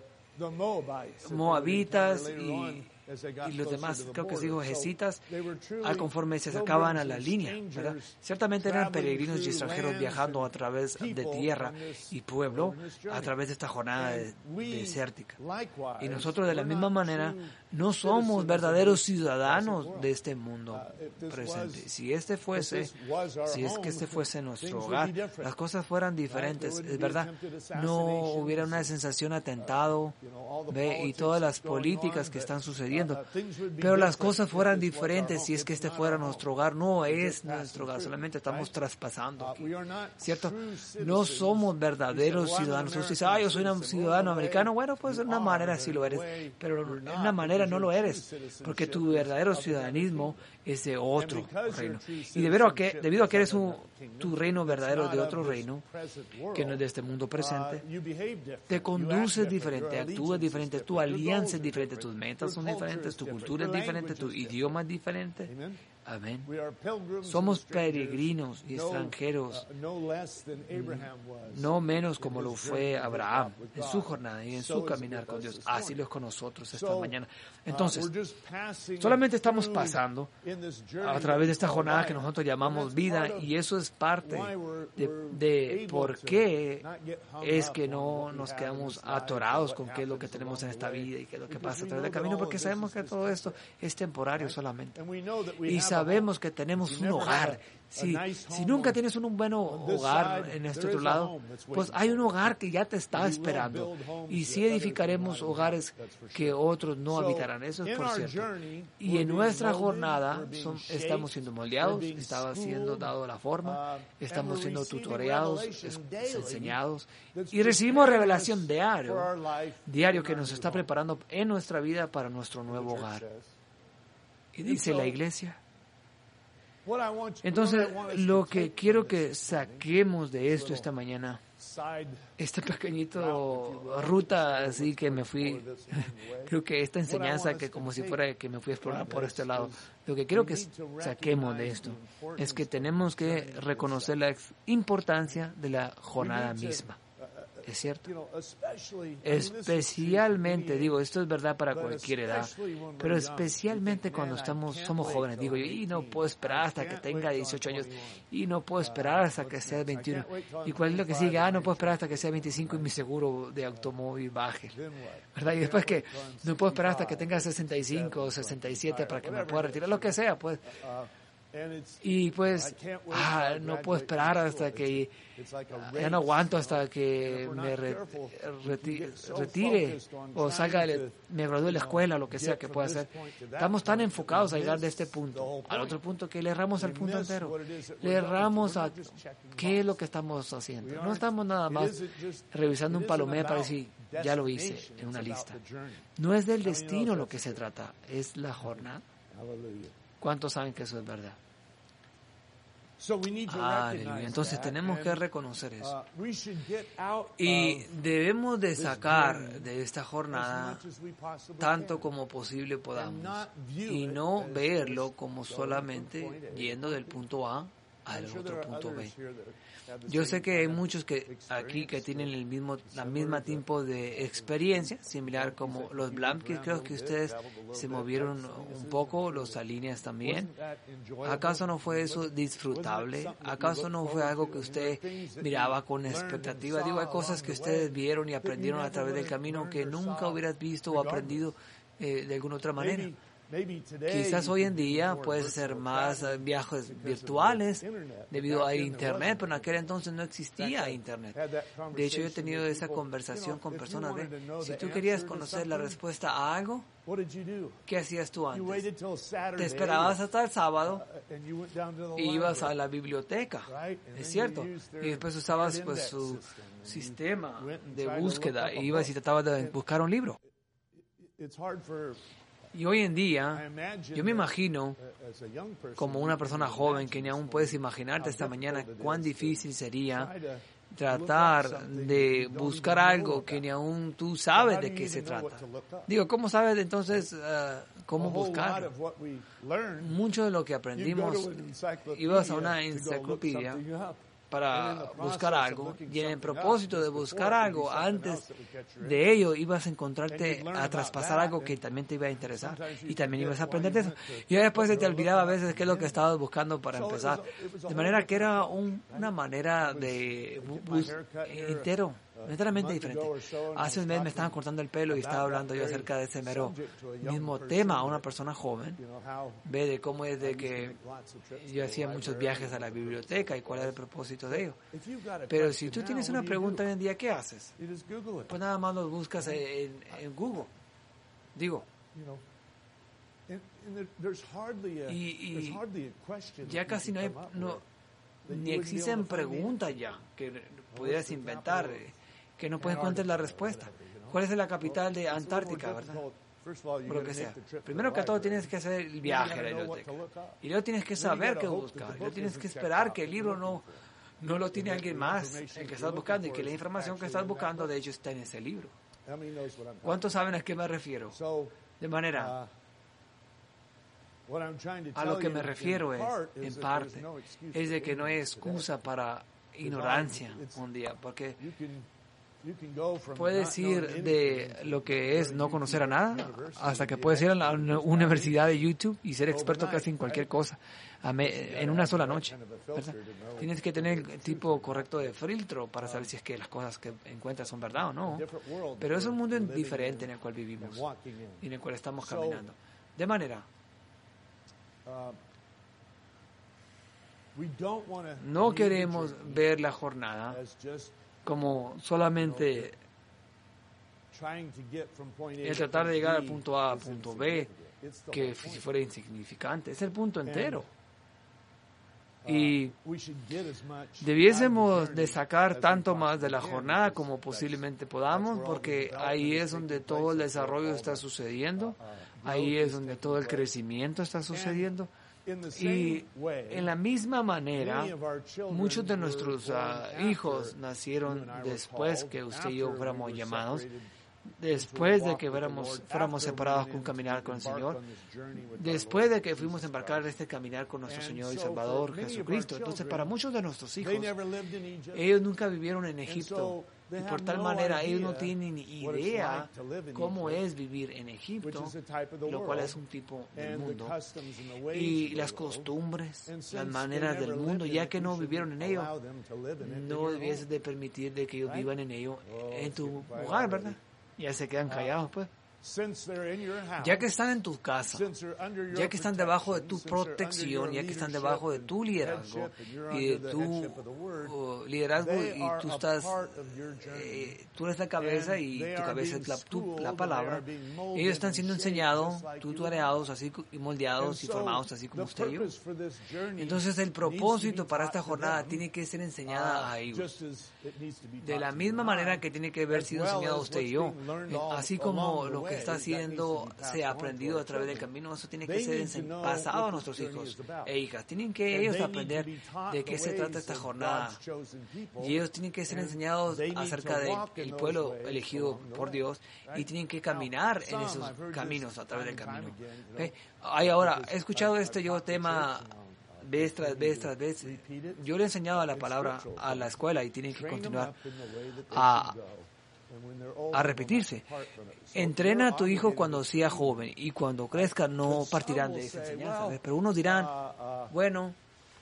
moabitas y, y los demás, creo que se dijo jesitas, al conforme se acercaban a la línea, ¿verdad? Ciertamente eran peregrinos y extranjeros viajando a través de tierra y pueblo, a través de esta jornada de, desértica. Y nosotros de la misma manera no somos verdaderos ciudadanos de este mundo presente. Si este fuese, si es que este fuese nuestro hogar, las cosas fueran diferentes, es verdad. No hubiera una sensación atentado, ¿ve? Y todas las políticas que están sucediendo. Pero las cosas fueran diferentes si es que este fuera nuestro hogar. No es nuestro hogar, solamente estamos traspasando aquí, ¿cierto? No somos verdaderos ciudadanos. Usted dice, ah, yo soy un ciudadano americano. Bueno, pues de una manera sí lo eres, pero de una manera no lo eres, porque tu verdadero ciudadanismo es de otro reino. Y debido a que, debido a que eres un, tu reino verdadero de otro reino, que no es de este mundo presente, te conduces diferente, actúas diferente, tu alianza es diferente, tus metas son diferentes, tu cultura es diferente, tu idioma es diferente. Amén. Somos peregrinos y extranjeros, no menos como lo fue Abraham en su jornada y en su caminar con Dios. Así lo es con nosotros esta mañana. Entonces, solamente estamos pasando a través de esta jornada que nosotros llamamos vida, y eso es parte de, de por qué es que no nos quedamos atorados con qué es lo que tenemos en esta vida y qué es lo que pasa a través del camino, porque sabemos que todo esto es temporario solamente. Y sabemos que tenemos un hogar. Si, si nunca tienes un buen hogar en este otro lado, pues hay un hogar que ya te está esperando. Y si edificaremos hogares que otros no habitarán, eso es por cierto. Y en nuestra jornada son, estamos siendo moldeados, estaba siendo dado la forma, estamos siendo tutoreados, es, enseñados, y recibimos revelación diario, diario que nos está preparando en nuestra vida para nuestro nuevo hogar. Y dice la iglesia. Entonces, lo que quiero que saquemos de esto esta mañana este pequeñito ruta así que me fui, creo que esta enseñanza que como si fuera que me fui a explorar por este lado, lo que quiero que saquemos de esto es que tenemos que reconocer la importancia de la jornada misma. Es cierto. Especialmente, digo, esto es verdad para cualquier edad, pero especialmente cuando estamos, somos jóvenes, digo yo, y no puedo esperar hasta que tenga dieciocho años, y no puedo esperar hasta que sea veintiuno, y cuál es lo que sigue, ah, no puedo esperar hasta que sea veinticinco y mi seguro de automóvil baje, ¿verdad? Y después que no puedo esperar hasta que tenga sesenta y cinco o sesenta y siete para que me pueda retirar, lo que sea, pues. Y pues, ah, no puedo esperar hasta que, ya no aguanto hasta que me re, reti, retire o salga, de, me gradúe de la escuela, lo que sea que pueda hacer. Estamos tan enfocados a llegar de este punto al otro punto que le erramos al punto entero. Le erramos a qué es lo que estamos haciendo. No estamos nada más revisando un palomé para decir, ya lo hice en una lista. No es del destino lo que se trata, es la jornada. ¿Cuántos saben que eso es verdad? Aleluya. Entonces tenemos que reconocer eso. Y debemos de sacar de esta jornada tanto como posible podamos. Y no verlo como solamente yendo del punto A al otro punto B. Yo sé que hay muchos que aquí que tienen el mismo la misma tipo de experiencia, similar como los Blamp, que creo que ustedes se movieron un poco, los Alineas también. ¿Acaso no fue eso disfrutable? ¿Acaso no fue algo que usted miraba con expectativa? Digo, hay cosas que ustedes vieron y aprendieron a través del camino que nunca hubieras visto o aprendido eh, de alguna otra manera. Quizás hoy en día puede ser más viajes virtuales debido a Internet, pero en aquel entonces no existía Internet. De hecho, yo he tenido esa conversación con personas de, si tú querías conocer la respuesta a algo, ¿qué hacías tú antes? Te esperabas hasta el sábado y ibas a la biblioteca, es cierto, y después usabas pues su sistema de búsqueda y ibas y tratabas de buscar un libro. Y hoy en día, yo me imagino, como una persona joven, que ni aún puedes imaginarte esta mañana cuán difícil sería tratar de buscar algo que ni aún tú sabes de qué se trata. Digo, ¿cómo sabes entonces uh, cómo buscar? Mucho de lo que aprendimos, ibas a una enciclopedia para buscar algo, y en el propósito de buscar algo, antes de ello ibas a encontrarte a traspasar algo que también te iba a interesar y también ibas a aprender de eso. Y después se te olvidaba a veces qué es lo que estabas buscando para empezar. De manera que era un, una manera de bus entero, enteramente diferente. Hace un mes me estaban cortando el pelo y estaba hablando yo acerca de ese mero mismo tema a una persona joven. Ve de cómo es de que yo hacía muchos viajes a la biblioteca y cuál era el propósito de ello. Pero si tú tienes una pregunta hoy en día, ¿qué haces? Pues nada más lo buscas en, en Google. Digo. Y, y ya casi no hay, no, ni existen preguntas ya que pudieras inventar, que no puedes encontrar la respuesta. ¿Cuál es la capital de Antártica, verdad? O lo que sea. Primero que todo tienes que hacer el viaje a la biblioteca. Y luego tienes que saber qué buscar. Y luego tienes que esperar que el libro no, no lo tiene alguien más, el que estás buscando, y que la información que estás buscando de hecho está en ese libro. ¿Cuántos saben a qué me refiero? De manera... A lo que me refiero es, en parte, es de que no hay excusa para ignorancia un día, porque puedes ir de lo que es no conocer a nada hasta que puedes ir a la universidad de YouTube y ser experto casi en cualquier cosa en una sola noche, ¿verdad? Tienes que tener el tipo correcto de filtro para saber si es que las cosas que encuentras son verdad o no, pero es un mundo diferente en el cual vivimos y en el cual estamos caminando. De manera, no queremos ver la jornada como solamente el tratar de llegar al punto A a punto B, que si fuera insignificante. Es el punto entero. Y debiésemos de sacar tanto más de la jornada como posiblemente podamos, porque ahí es donde todo el desarrollo está sucediendo, ahí es donde todo el crecimiento está sucediendo. Y en la misma manera, muchos de nuestros uh, hijos nacieron después que usted y yo fuéramos llamados, después de que fuéramos, fuéramos separados con caminar con el Señor, después de que fuimos a embarcar este caminar con nuestro Señor y Salvador Jesucristo. Entonces, para muchos de nuestros hijos, ellos nunca vivieron en Egipto, y por tal manera ellos no tienen ni idea cómo es vivir en Egipto, lo cual es un tipo del mundo, y las costumbres, las maneras del mundo, ya que no vivieron en ello, no debieses de permitir de que ellos vivan en ello en tu hogar, ¿verdad? Ya se quedan callados, pues. Ya que están en tu casa, ya que están debajo de tu protección, ya que están debajo de tu liderazgo y de tu uh, liderazgo y tú estás, eh, tú eres la cabeza y tu cabeza es la, tu, la palabra, ellos están siendo enseñados, tutoreados así y moldeados y formados así como usted y yo. Entonces el propósito para esta jornada tiene que ser enseñada a ellos. De la misma manera que tiene que haber sido enseñado a usted y yo, así como lo que está haciendo se ha aprendido a través del camino, eso tiene que ser pasado a nuestros hijos e hijas. Tienen que ellos aprender de qué se trata esta jornada. Y ellos tienen que ser enseñados acerca del pueblo elegido por Dios y tienen que caminar en esos caminos a través del camino. ¿Okay? Ay, ahora, he escuchado este yo tema vez tras vez tras vez. Yo le he enseñado la palabra a la escuela y tienen que continuar a a repetirse. Entrena a tu hijo cuando sea joven y cuando crezca no partirán de esa enseñanza. Pero unos dirán, bueno,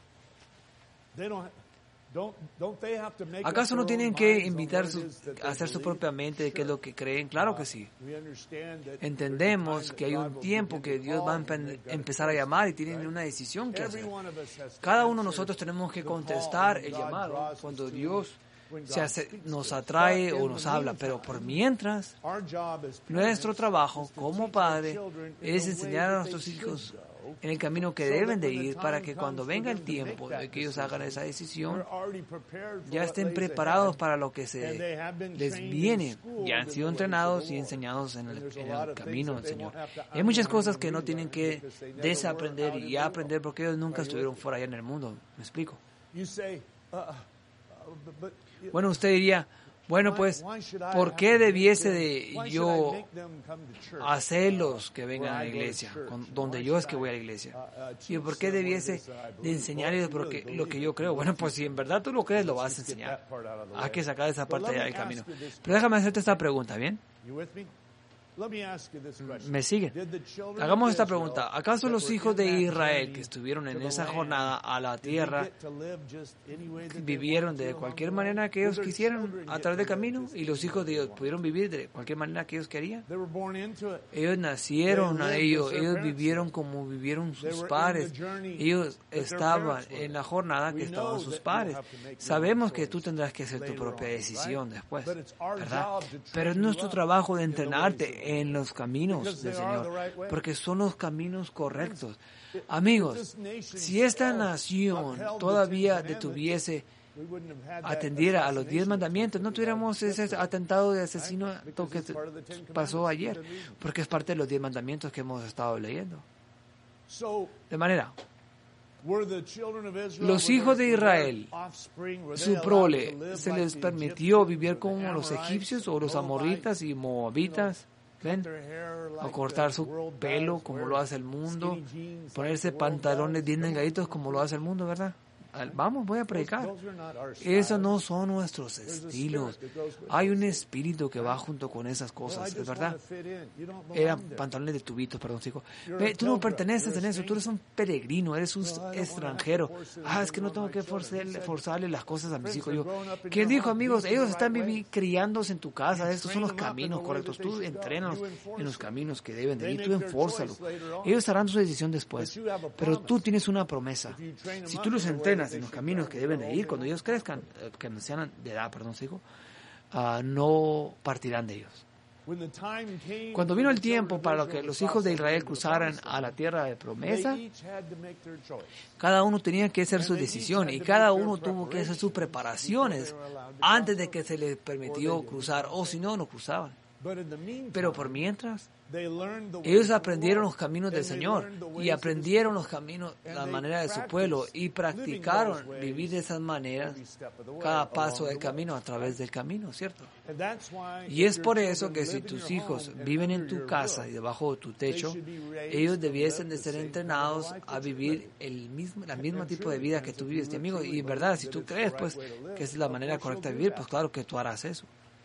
¿acaso no tienen que invitar su, a hacer su propia mente de qué es lo que creen? Claro que sí. Entendemos que hay un tiempo que Dios va a empe- empezar a llamar y tienen una decisión que hacer. Cada uno de nosotros tenemos que contestar el llamado cuando Dios se hace, nos atrae o nos habla, pero por mientras, nuestro trabajo como padre es enseñar a nuestros hijos en el camino que deben de ir para que cuando venga el tiempo de que ellos hagan esa decisión, ya estén preparados para lo que se les viene. Ya han sido entrenados y enseñados en el, en el camino del Señor. Hay muchas cosas que no tienen que desaprender y aprender porque ellos nunca estuvieron fuera allá en el mundo. ¿Me explico? Bueno, usted diría, bueno, pues, ¿por qué debiese de yo hacerlos que vengan a la iglesia, donde yo es que voy a la iglesia? ¿Y por qué debiese de enseñarles porque lo que yo creo? Bueno, pues si en verdad tú lo crees, lo vas a enseñar. Hay que sacar esa parte del camino. Pero déjame hacerte esta pregunta, ¿bien? ¿Me sigue? Hagamos esta pregunta. ¿Acaso los hijos de Israel que estuvieron en esa jornada a la tierra vivieron de cualquier manera que ellos quisieran a través del camino? ¿Y los hijos de Dios pudieron vivir de cualquier manera que ellos querían? Ellos nacieron a ellos, ellos vivieron como vivieron sus padres. Ellos estaban en la jornada que estaban sus padres. Sabemos que tú tendrás que hacer tu propia decisión después, ¿verdad? Pero es nuestro trabajo de entrenarte en los caminos del Señor, porque son los caminos correctos. Amigos, si esta nación todavía detuviese, atendiera a los diez mandamientos, no tuviéramos ese atentado de asesinato que pasó ayer, porque es parte de los diez mandamientos que hemos estado leyendo. De manera, los hijos de Israel, su prole, se les permitió vivir como los egipcios o los amorritas y moabitas, ¿ven? O cortar su pelo como lo hace el mundo, ponerse pantalones bien delgaditos como lo hace el mundo, ¿verdad? Vamos, voy a predicar. Esos no son nuestros estilos. Hay un espíritu que va junto con esas cosas, ¿es verdad? Eran pantalones de tubitos, perdón, chico. Ve, tú no perteneces en eso, tú eres un peregrino, eres un extranjero. Ah, es que no tengo que forzarle, forzarle las cosas a mis hijos. Yo, ¿quién dijo, amigos? Ellos están vivi- criándose en tu casa, estos son los caminos correctos. Tú entrénalos en los caminos que deben de ir, tú enfórzalos. Ellos harán su decisión después, pero tú tienes una promesa. Si tú los entrenas en los caminos que deben de ir, cuando ellos crezcan, que sean de edad, perdón, hijo, uh, no partirán de ellos. Cuando vino el tiempo para que los hijos de Israel cruzaran a la tierra de promesa, cada uno tenía que hacer su decisión y cada uno tuvo que hacer sus preparaciones antes de que se les permitió cruzar, o si no, no cruzaban. Pero por mientras, ellos aprendieron los caminos del Señor y aprendieron los caminos, la manera de su pueblo y practicaron vivir de esas maneras cada paso del camino a través del camino, ¿cierto? Y es por eso que si tus hijos viven en tu casa y debajo de tu techo, ellos debiesen de ser entrenados a vivir el mismo, la misma tipo de vida que tú vives, amigo. Y en verdad, si tú crees pues que es la manera correcta de vivir, pues claro que tú harás eso.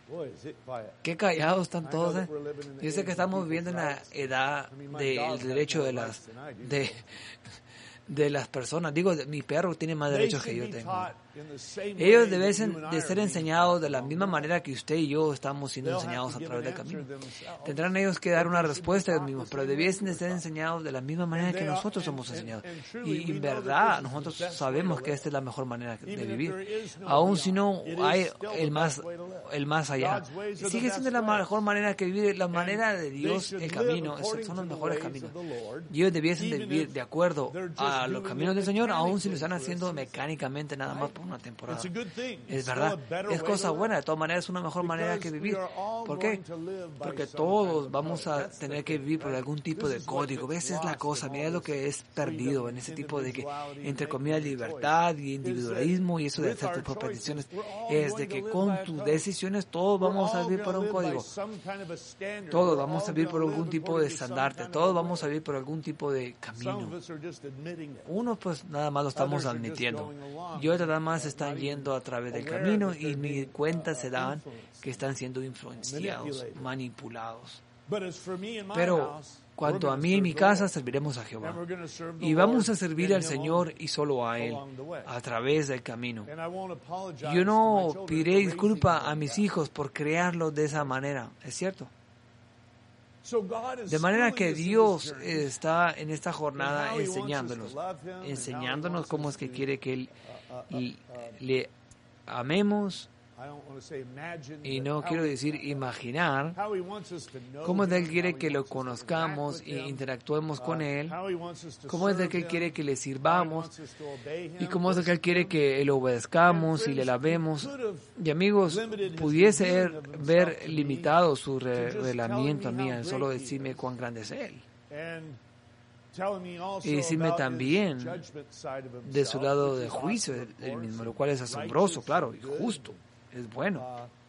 Qué callados están todos, ¿eh? Yo sé que estamos viviendo en la edad del derecho de las de, de las personas. Digo, mi perro tiene más derechos que yo tengo. Ellos deben de ser enseñados de la misma manera que usted y yo estamos siendo enseñados a través del camino. Tendrán ellos que dar una respuesta ellos mismos, pero debiesen de ser enseñados de la misma manera que nosotros somos enseñados. Y en verdad, nosotros sabemos que esta es la mejor manera de vivir. Aun si no hay el más, el más allá. Sigue siendo la mejor manera que vivir. La manera de Dios, el camino, son los mejores caminos. Y ellos debiesen de vivir de acuerdo a los caminos del Señor, aun si lo están haciendo mecánicamente nada más por una temporada. Es verdad, es cosa buena, de todas maneras es una mejor manera que vivir. ¿Por qué? Porque todos vamos a tener que vivir por algún tipo de código. Esa es la cosa, mira lo que es perdido en ese tipo de que, entre comillas, libertad y individualismo y eso de hacer tus propias decisiones, es de que con tus decisiones todos vamos a vivir por un código. Todos vamos a vivir por algún tipo de estandarte, todos vamos a vivir por algún tipo de camino. Unos pues nada más lo estamos admitiendo y otros nada más están yendo a través del camino y ni cuenta se dan que están siendo influenciados, manipulados. Pero cuanto a mí y mi casa, serviremos a Jehová. Y vamos a servir al Señor y solo a Él, a través del camino. Yo no pediré disculpa a mis hijos por crearlos de esa manera, ¿es cierto? De manera que Dios está en esta jornada enseñándonos, enseñándonos cómo es que quiere que Él le amemos, y no quiero decir imaginar, cómo es de Él quiere que lo conozcamos e interactuemos con Él, cómo es de que Él quiere que le sirvamos, y cómo es de que Él quiere que le obedezcamos y le alabemos. Y amigos, pudiese ver limitado su revelamiento a mí, al solo decirme cuán grande es Él. Y decirme también de su lado de juicio del mismo, lo cual es asombroso, claro, y justo, es bueno.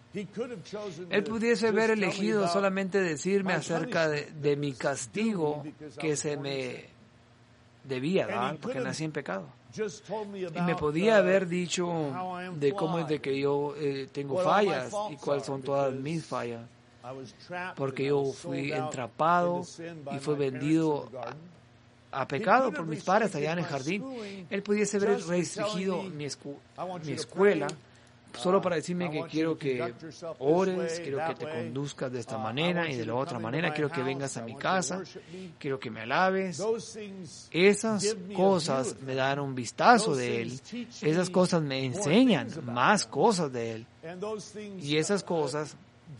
Él pudiese haber elegido solamente decirme acerca de, de mi castigo que se me debía dar, porque nací en pecado. Y me podía haber dicho de cómo es de que yo eh, tengo fallas y cuáles son todas mis fallas, porque yo fui entrapado y fui vendido a pecado por mis padres allá en el jardín. Él pudiese haber restringido mi, escu mi escuela solo para decirme que quiero que ores, quiero que te conduzcas de esta manera y de la otra manera, quiero que vengas a mi casa, quiero que me alabes. Esas cosas me dan un vistazo de Él, esas cosas me enseñan más cosas de Él, y esas cosas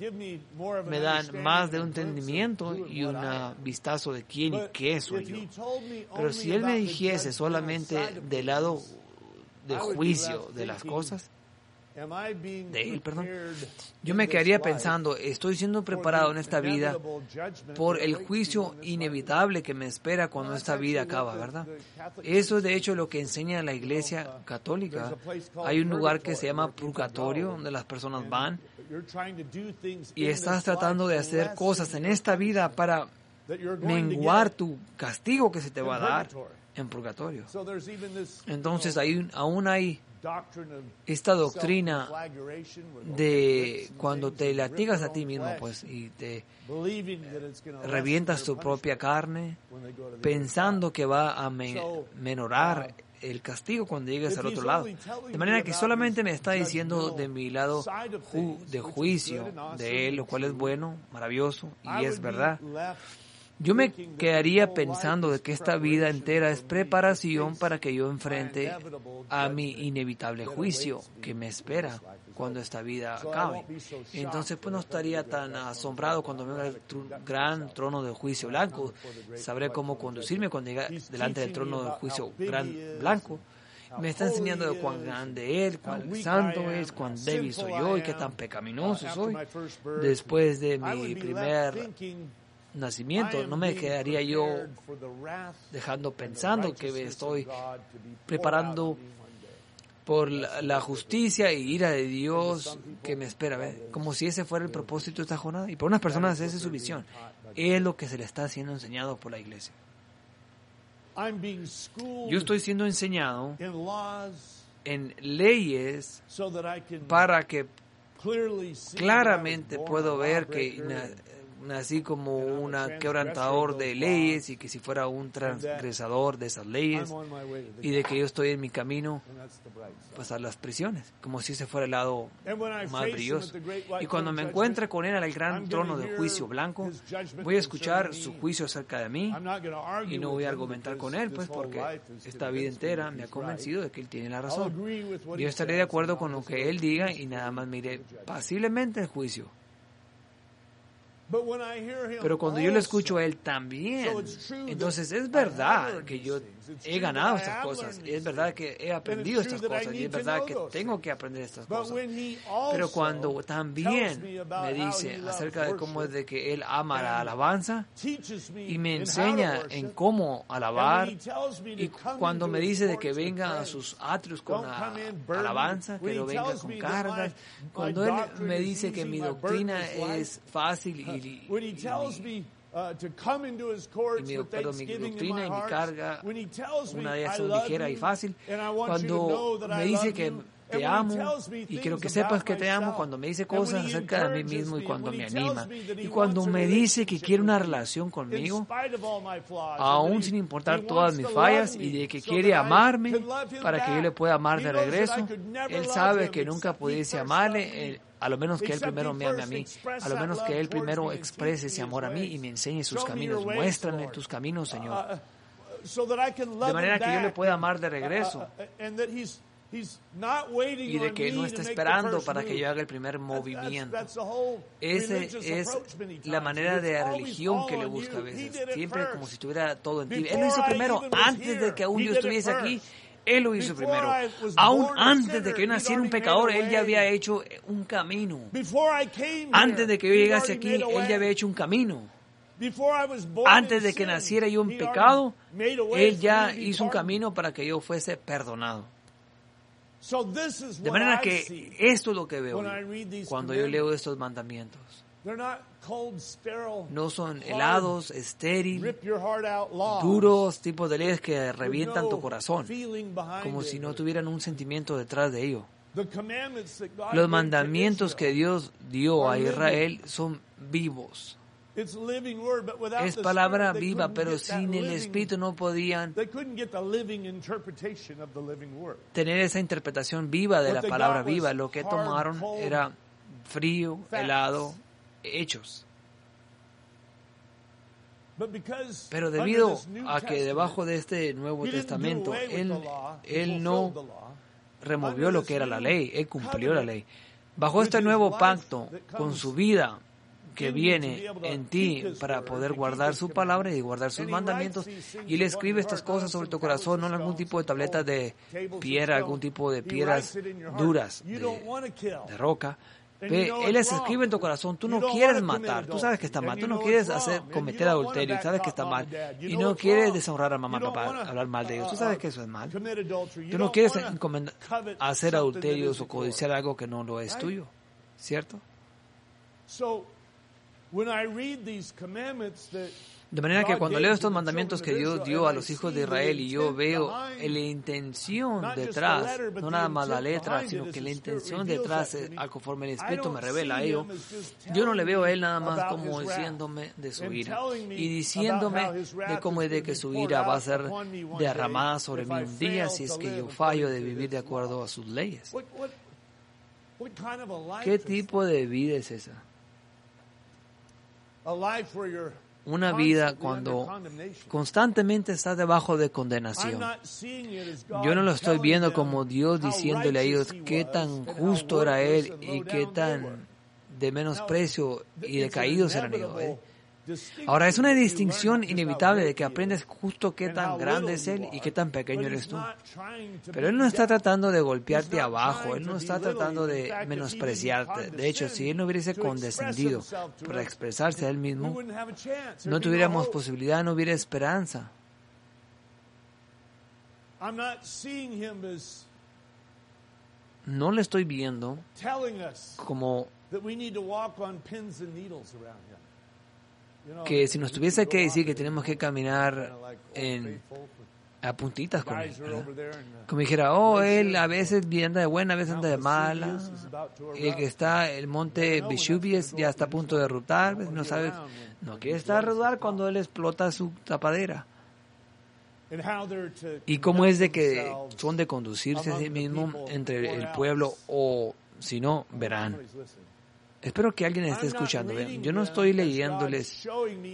me dan más de un entendimiento y un vistazo de quién y qué soy yo. Pero si Él me dijese solamente del lado de juicio de las cosas, de Él, perdón, yo me quedaría pensando, estoy siendo preparado en esta vida por el juicio inevitable que me espera cuando esta vida acaba, ¿verdad? Eso es de hecho lo que enseña la Iglesia Católica. Hay un lugar que se llama purgatorio, donde las personas van y estás tratando de hacer cosas en esta vida para menguar tu castigo que se te va a dar en purgatorio. Entonces hay, aún hay esta doctrina de cuando te latigas a ti mismo, pues, y te revientas tu propia carne, pensando que va a me menorar el castigo cuando llegues al otro lado. De manera que solamente me está diciendo de mi lado ju de juicio de Él, lo cual es bueno, maravilloso, y es verdad. Yo me quedaría pensando de que esta vida entera es preparación para que yo enfrente a mi inevitable juicio que me espera cuando esta vida acabe. Entonces pues no estaría tan asombrado cuando venga el tr- gran trono del juicio blanco. Sabré cómo conducirme cuando llegue delante del trono del juicio gran blanco. Me está enseñando de cuán grande es, cuán santo es, cuán débil soy yo y qué tan pecaminoso soy. Después de mi primer nacimiento, no me quedaría yo dejando pensando que me estoy preparando por la, la justicia y ira de Dios que me espera, ¿ve? Como si ese fuera el propósito de esta jornada. Y para unas personas esa es su visión. Es lo que se le está siendo enseñado por la iglesia. Yo estoy siendo enseñado en leyes para que claramente puedo ver que nací como un quebrantador de leyes y que si fuera un transgresador de esas leyes y de que yo estoy en mi camino pues a las prisiones, como si ese fuera el lado más brilloso. Y cuando me encuentre con él en el gran trono del juicio blanco, voy a escuchar su juicio acerca de mí y no voy a argumentar con él, pues porque esta vida entera me ha convencido de que él tiene la razón. Yo estaré de acuerdo con lo que él diga y nada más me iré pasiblemente al juicio. Pero cuando yo lo escucho a él también, entonces es verdad que yo he ganado estas cosas, y es verdad que he aprendido estas cosas, y es verdad que tengo que aprender estas cosas. Pero cuando también me dice acerca de cómo es de que él ama la alabanza y me enseña en cómo alabar, y cuando me dice de que venga a sus atrios con la alabanza, que no venga con cargas, cuando él me dice que mi doctrina es fácil y Y, y, y, y mi, perdón, mi doctrina y mi carga, una de ellas es ligera y fácil. Cuando me dice que te amo y quiero que sepas que te amo, cuando me dice cosas acerca de mí mismo y cuando me anima, y cuando me dice que quiere una relación conmigo, aún sin importar todas mis fallas, y de que quiere amarme para que yo le pueda amar de regreso, él sabe que nunca pudiese amarle, él, a lo menos que él primero me ame a mí, a lo menos que él primero exprese ese amor a mí y me enseñe sus caminos. Muéstrame tus caminos, Señor, de manera que yo le pueda amar de regreso y de que no esté esperando para que yo haga el primer movimiento. Esa es la manera de la religión que le busca a veces, siempre como si estuviera todo en ti. Él lo hizo primero, antes de que aún yo estuviese aquí. Él lo hizo primero. Aún antes de que yo naciera un pecador, Él ya había hecho un camino. Antes de que yo llegase aquí, Él ya había hecho un camino. Antes de que naciera yo en pecado, Él ya hizo un camino para que yo fuese perdonado. De manera que esto es lo que veo cuando yo leo estos mandamientos. No son helados, estéril, duros tipos de leyes que revientan tu corazón, como si no tuvieran un sentimiento detrás de ello. Los mandamientos que Dios dio a Israel son vivos. Es palabra viva, pero sin el Espíritu no podían tener esa interpretación viva de la palabra viva. Lo que tomaron era frío, helado, hechos. Pero debido a que debajo de este Nuevo Testamento, Él, él no removió lo que era la ley, Él cumplió la ley. Bajo este nuevo pacto, con su vida que viene en ti para poder guardar su palabra y guardar sus mandamientos, y Él escribe estas cosas sobre tu corazón, no en algún tipo de tabletas de piedra, algún tipo de piedras duras, de, de roca. Ve, Él les escribe en tu corazón, tú no quieres matar, tú sabes que está mal, tú no quieres hacer cometer adulterio, sabes que está mal, y no quieres deshonrar a mamá, papá, hablar mal de ellos, tú sabes que eso es mal. Tú no quieres hacer adulterios o codiciar algo que no lo es tuyo, ¿cierto? De manera que cuando leo estos mandamientos que Dios dio a los hijos de Israel y yo veo la intención detrás, no nada más la letra, sino que la intención detrás, al conforme el Espíritu me revela a ello, yo no le veo a Él nada más como diciéndome de su ira y diciéndome de cómo es de que su ira va a ser derramada sobre mí un día si es que yo fallo de vivir de acuerdo a sus leyes. ¿Qué tipo de vida es esa? una vida cuando constantemente estás debajo de condenación. Yo no lo estoy viendo como Dios diciéndole a ellos qué tan justo era Él y qué tan de menosprecio y decaídos eran ellos. ¿eh? Ahora, es una distinción inevitable de que aprendes justo qué tan grande es Él y qué tan pequeño eres tú. Pero Él no está tratando de golpearte abajo, Él no está tratando de menospreciarte. De hecho, si Él no hubiese condescendido para expresarse a Él mismo, no tuviéramos posibilidad, no hubiera esperanza. No le estoy viendo como que si nos tuviese que decir que tenemos que caminar en, a puntitas con Él, ¿verdad? Como dijera, oh, Él a veces anda de buena, a veces anda de mala, y el que está, el monte Vesuvius ya está a punto de derrotar, no sabe, no quiere estar a rodar cuando Él explota su tapadera. Y cómo es de que son de conducirse a sí mismo entre el pueblo, o si no, verán. Espero que alguien esté escuchando. Vean, yo no estoy leyéndoles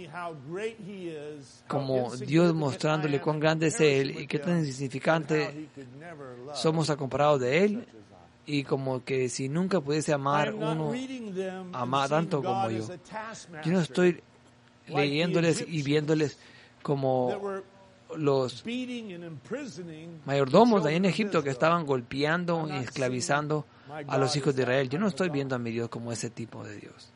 como Dios mostrándole cuán grande es Él y qué tan insignificante somos a comparado de Él, y como que si nunca pudiese amar uno amar tanto como yo. Yo no estoy leyéndoles y viéndoles como los mayordomos de ahí en Egipto que estaban golpeando y esclavizando a los hijos de Israel. Yo no estoy viendo a mi Dios como ese tipo de Dios.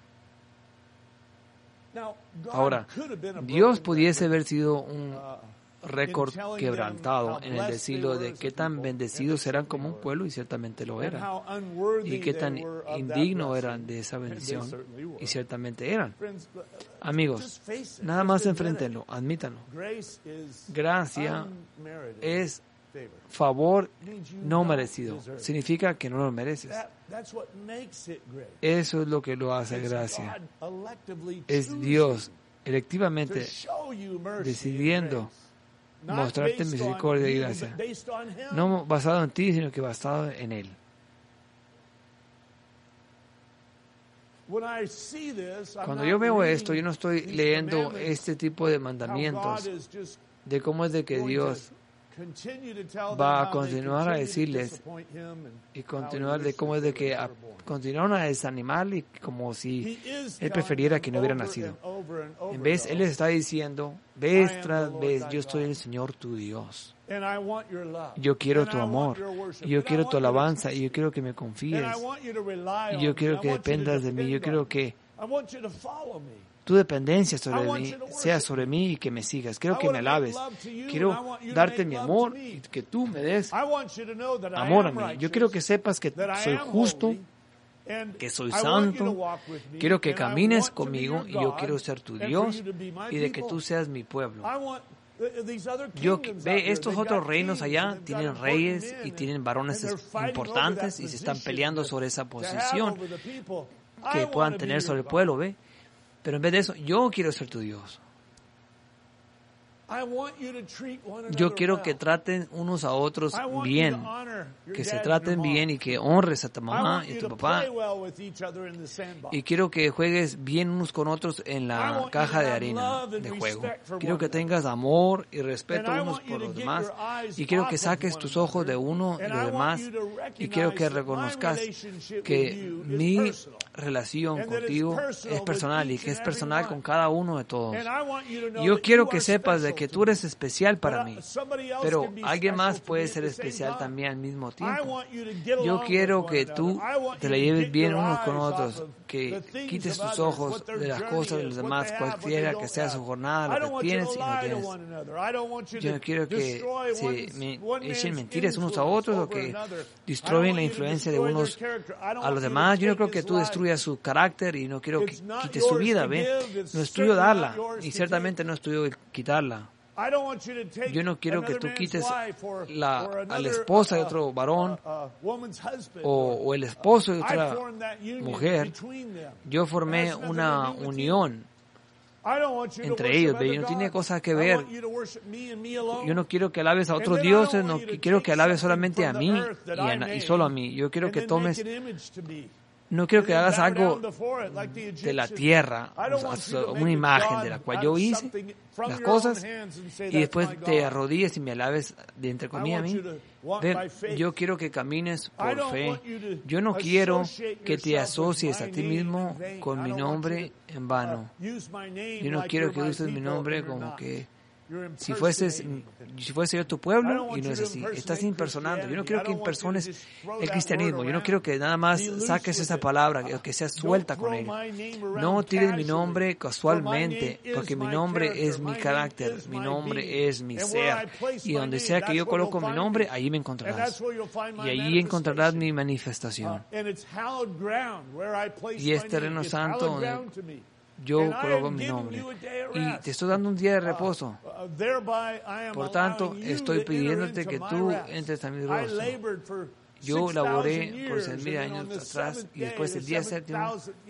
Ahora, Dios pudiese haber sido un récord quebrantado en el decirlo de qué tan bendecidos eran como un pueblo, y ciertamente lo eran, y qué tan indignos eran de esa bendición, y ciertamente eran. Amigos, nada más enfréntenlo, admítanlo. Gracia es favor no merecido. Significa que no lo mereces. Eso es lo que lo hace gracia. Es Dios electivamente decidiendo mostrarte misericordia y gracia. No basado en ti, sino que basado en Él. Cuando yo veo esto, yo no estoy leyendo este tipo de mandamientos de cómo es de que Dios va a continuar a decirles y continuar de cómo es de que a, continuaron a desanimarle como si Él preferiera que no hubiera nacido. En vez, Él les está diciendo vez tras vez, yo soy el Señor tu Dios. Yo quiero tu amor, y yo quiero tu alabanza, y yo quiero que me confíes, y yo quiero que dependas de mí, yo quiero que tu dependencia sobre mí sea sobre mí y que me sigas. Quiero que me alabes. Quiero darte mi amor y que tú me des amor a mí. Yo quiero que sepas que soy justo, que soy santo. Quiero que camines conmigo y yo quiero ser tu Dios y de que tú seas mi pueblo. Yo ve estos otros reinos allá tienen reyes y tienen varones importantes y se están peleando sobre esa posición que puedan tener sobre el pueblo, ve. Pero en vez de eso, yo quiero ser tu Dios. Yo quiero que traten unos a otros bien, que se traten bien y que honres a tu mamá y a tu papá. Y quiero que juegues bien unos con otros en la caja de arena de juego. Quiero que tengas amor y respeto unos por los demás. Y quiero que saques tus ojos de uno y los demás. Y quiero que reconozcas que mi relación contigo es personal y que es personal con cada uno de todos. Y yo quiero que sepas de que tú eres especial para mí, pero alguien más puede ser especial también al mismo tiempo. Yo quiero que tú te la lleves bien unos con otros, que quites tus ojos de las cosas de los demás, cualquiera que sea su jornada, lo que tienes y no tienes. Yo no quiero que se me echen mentiras unos a otros o que destruyen la influencia de unos a los demás. Yo no creo que tú destruyas su carácter y no quiero que quites su vida, ¿ve? No es tuyo darla y ciertamente no es tuyo quitarla. Yo no quiero que tú quites la, a la esposa de otro varón o, o el esposo de otra mujer. Yo formé una unión entre ellos, ¿ve? No tiene cosas que ver. Yo no quiero que alabes a otros dioses, no quiero que alabes solamente a mí y, a, y solo a mí. Yo quiero que tomes No quiero que hagas algo de la tierra, o sea, una imagen de la cual yo hice las cosas y después te arrodilles y me alabes de entre comillas a mí. Ven, yo quiero que camines por fe. Yo no quiero que te asocies a ti mismo con mi nombre en vano. Yo no quiero que uses mi nombre como que si fueses, si fuese yo tu pueblo, y no es así. Estás impersonando. Yo no quiero que impersones el cristianismo. Yo no quiero que nada más saques esa palabra, que seas suelta con ella. No tires mi nombre casualmente, porque mi nombre es mi carácter, mi nombre es mi ser. Y donde sea que yo coloco mi nombre, allí me encontrarás. Y allí encontrarás mi manifestación. Y es terreno santo donde yo coloco mi nombre. Y te estoy dando un día de reposo. Por tanto, estoy pidiéndote que tú entres a mi rostro. Yo laboré por seis mil años atrás y después el día séptimo,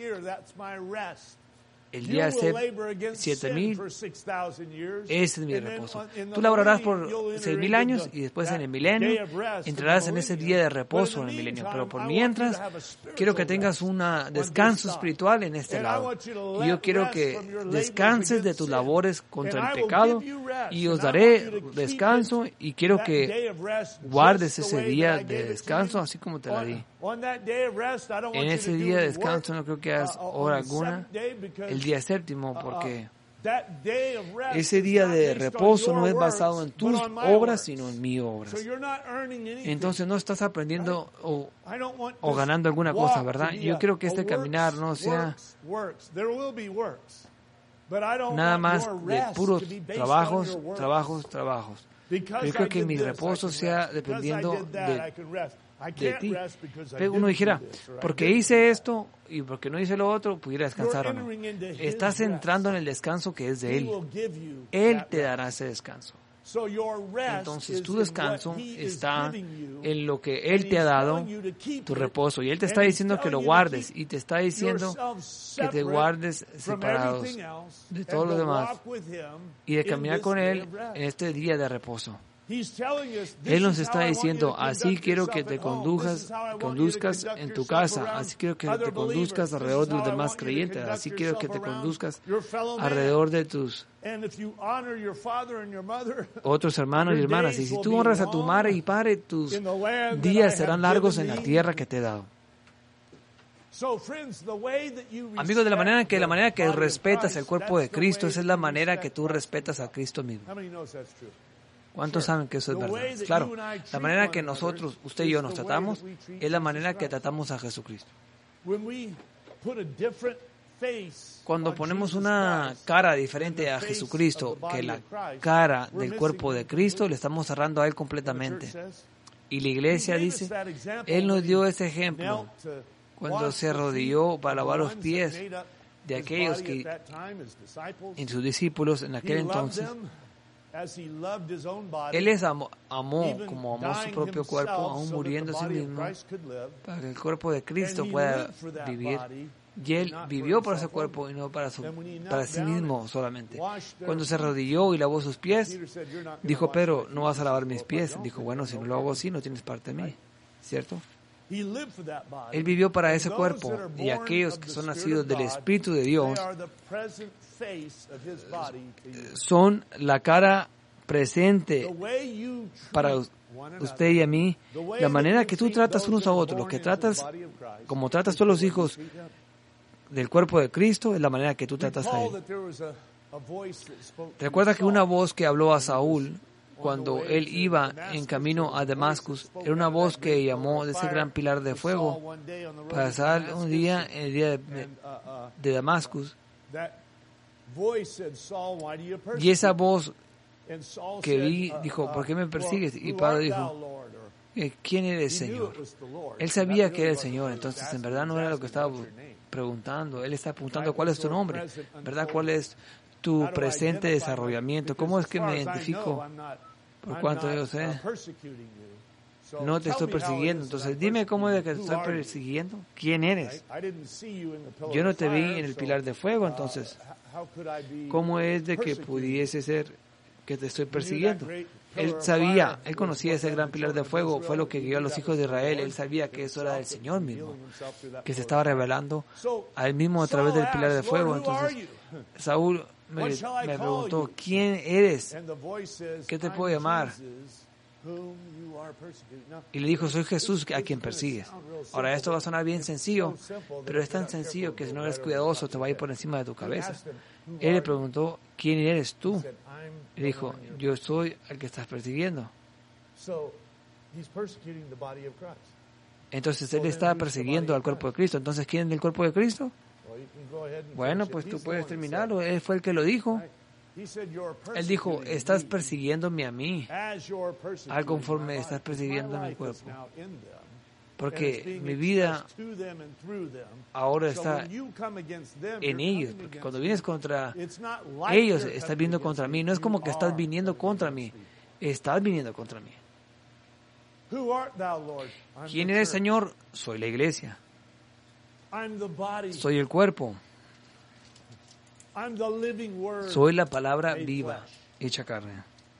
el día siete mil, ese es mi reposo. Tú laborarás por seis mil años y después en el milenio entrarás en ese día de reposo en el milenio. Pero por mientras, quiero que tengas un descanso espiritual en este lado. Y yo quiero que descanses de tus labores contra el pecado y os daré descanso y quiero que guardes ese día de descanso así como te la di. En ese día de descanso no creo que hagas hora alguna el día séptimo, porque ese día de reposo no es basado en tus obras, sino en mis obras. Entonces no estás aprendiendo o, o ganando alguna cosa, ¿verdad? Yo quiero que este caminar no sea nada más de puros trabajos, trabajos, trabajos. Yo creo que mi reposo sea dependiendo de de ti. Pero uno dijera, porque hice esto y porque no hice lo otro, pudiera descansar o no. Estás entrando en el descanso que es de Él. Él te dará ese descanso. Entonces tu descanso está en lo que Él te ha dado, tu reposo. Y Él te está diciendo que lo guardes y te está diciendo que te guardes separados de todo lo demás y de caminar con Él en este día de reposo. Él nos está diciendo, así quiero que te conduzcas, conduzcas en tu casa, así quiero que te conduzcas alrededor de los demás creyentes, así quiero que te conduzcas alrededor de tus otros hermanos y hermanas. Y si tú honras a tu madre y padre, tus días serán largos en la tierra que te he dado. Amigos, de la manera que la manera que respetas el cuerpo de Cristo, esa es la manera que tú respetas a Cristo mismo. ¿Cuántos saben que eso es verdad? Claro, la manera que nosotros, usted y yo nos tratamos, es la manera que tratamos a Jesucristo. Cuando ponemos una cara diferente a Jesucristo que la cara del cuerpo de Cristo, le estamos cerrando a Él completamente. Y la iglesia dice, Él nos dio ese ejemplo cuando se arrodilló para lavar los pies de aquellos que, en sus discípulos en aquel entonces. Él les amó, amó como amó su propio cuerpo, aún muriendo a sí mismo, para que el cuerpo de Cristo pueda vivir. Y Él vivió por ese cuerpo y no para, su, para sí mismo solamente. Cuando se arrodilló y lavó sus pies, dijo Pedro, no vas a lavar mis pies. Dijo, bueno, si no lo hago así, no tienes parte de mí. ¿Cierto? Él vivió para ese cuerpo, y aquellos que son nacidos del Espíritu de Dios son la cara presente para usted y a mí. La manera que tú tratas unos a otros, lo que tratas, como tratas todos los hijos del cuerpo de Cristo, es la manera que tú tratas a Él. Recuerda que una voz que habló a Saúl cuando él iba en camino a Damascus, era una voz que llamó de ese gran pilar de fuego para pasar un día en el día de, de Damascus. Y esa voz que vi dijo, ¿por qué me persigues? Y Pablo dijo, ¿quién eres, Señor? Él sabía que era el Señor, entonces en verdad no era lo que estaba preguntando. Él está preguntando, ¿cuál es tu nombre? ¿Verdad? ¿Cuál es tu presente desarrollamiento? ¿Cómo es que me identifico? Por cuanto yo sé, no te estoy persiguiendo. Entonces dime cómo es que te estoy persiguiendo. ¿Quién eres? Yo no te vi en el pilar de fuego, entonces ¿cómo es de que pudiese ser que te estoy persiguiendo? Él sabía, él conocía ese gran pilar de fuego, fue lo que guió a los hijos de Israel. Él sabía que eso era del Señor mismo, que se estaba revelando a él mismo a través del pilar de fuego. Entonces, Saúl me, me preguntó, ¿quién eres? ¿Qué te puedo llamar? Y le dijo, soy Jesús a quien persigues. Ahora, esto va a sonar bien sencillo, pero es tan sencillo que si no eres cuidadoso te va a ir por encima de tu cabeza. Él le preguntó, ¿quién eres tú? Y dijo, yo soy el que estás persiguiendo. Entonces él está persiguiendo al cuerpo de Cristo. Entonces, ¿quién es el cuerpo de Cristo? Bueno, pues tú puedes terminarlo. Él fue el que lo dijo. Él dijo, estás persiguiéndome a mí, al conforme estás persiguiendo mi cuerpo. Porque mi vida ahora está en ellos. Porque cuando vienes contra ellos, estás viniendo contra mí. No es como que estás viniendo contra mí. Estás viniendo contra mí. ¿Quién eres, Señor? Soy la iglesia. Soy el cuerpo. Soy la palabra viva, hecha carne.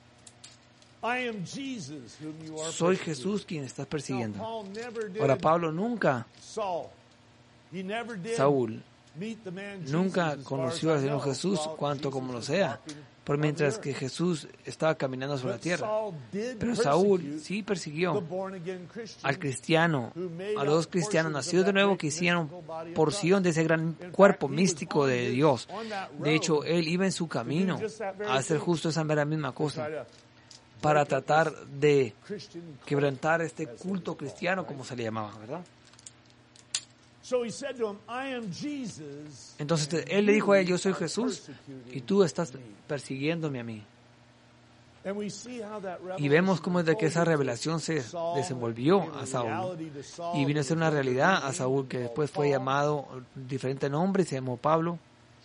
Soy Jesús quien estás persiguiendo. Ahora, Pablo nunca, Saúl, nunca conoció al Señor Jesús cuanto como lo sea, por mientras que Jesús estaba caminando sobre la tierra. Pero Saúl sí persiguió al cristiano, a los dos cristianos nacidos de nuevo que hicieron porción de ese gran cuerpo místico de Dios. De hecho, él iba en su camino a hacer justo esa mera misma cosa, para tratar de quebrantar este culto cristiano, como se le llamaba, ¿verdad? Entonces él le dijo a él, yo soy Jesús y tú estás persiguiéndome a mí. Y vemos cómo es de que esa revelación se desenvolvió a Saúl y vino a ser una realidad a Saúl, que después fue llamado diferente nombre, se llamó Pablo,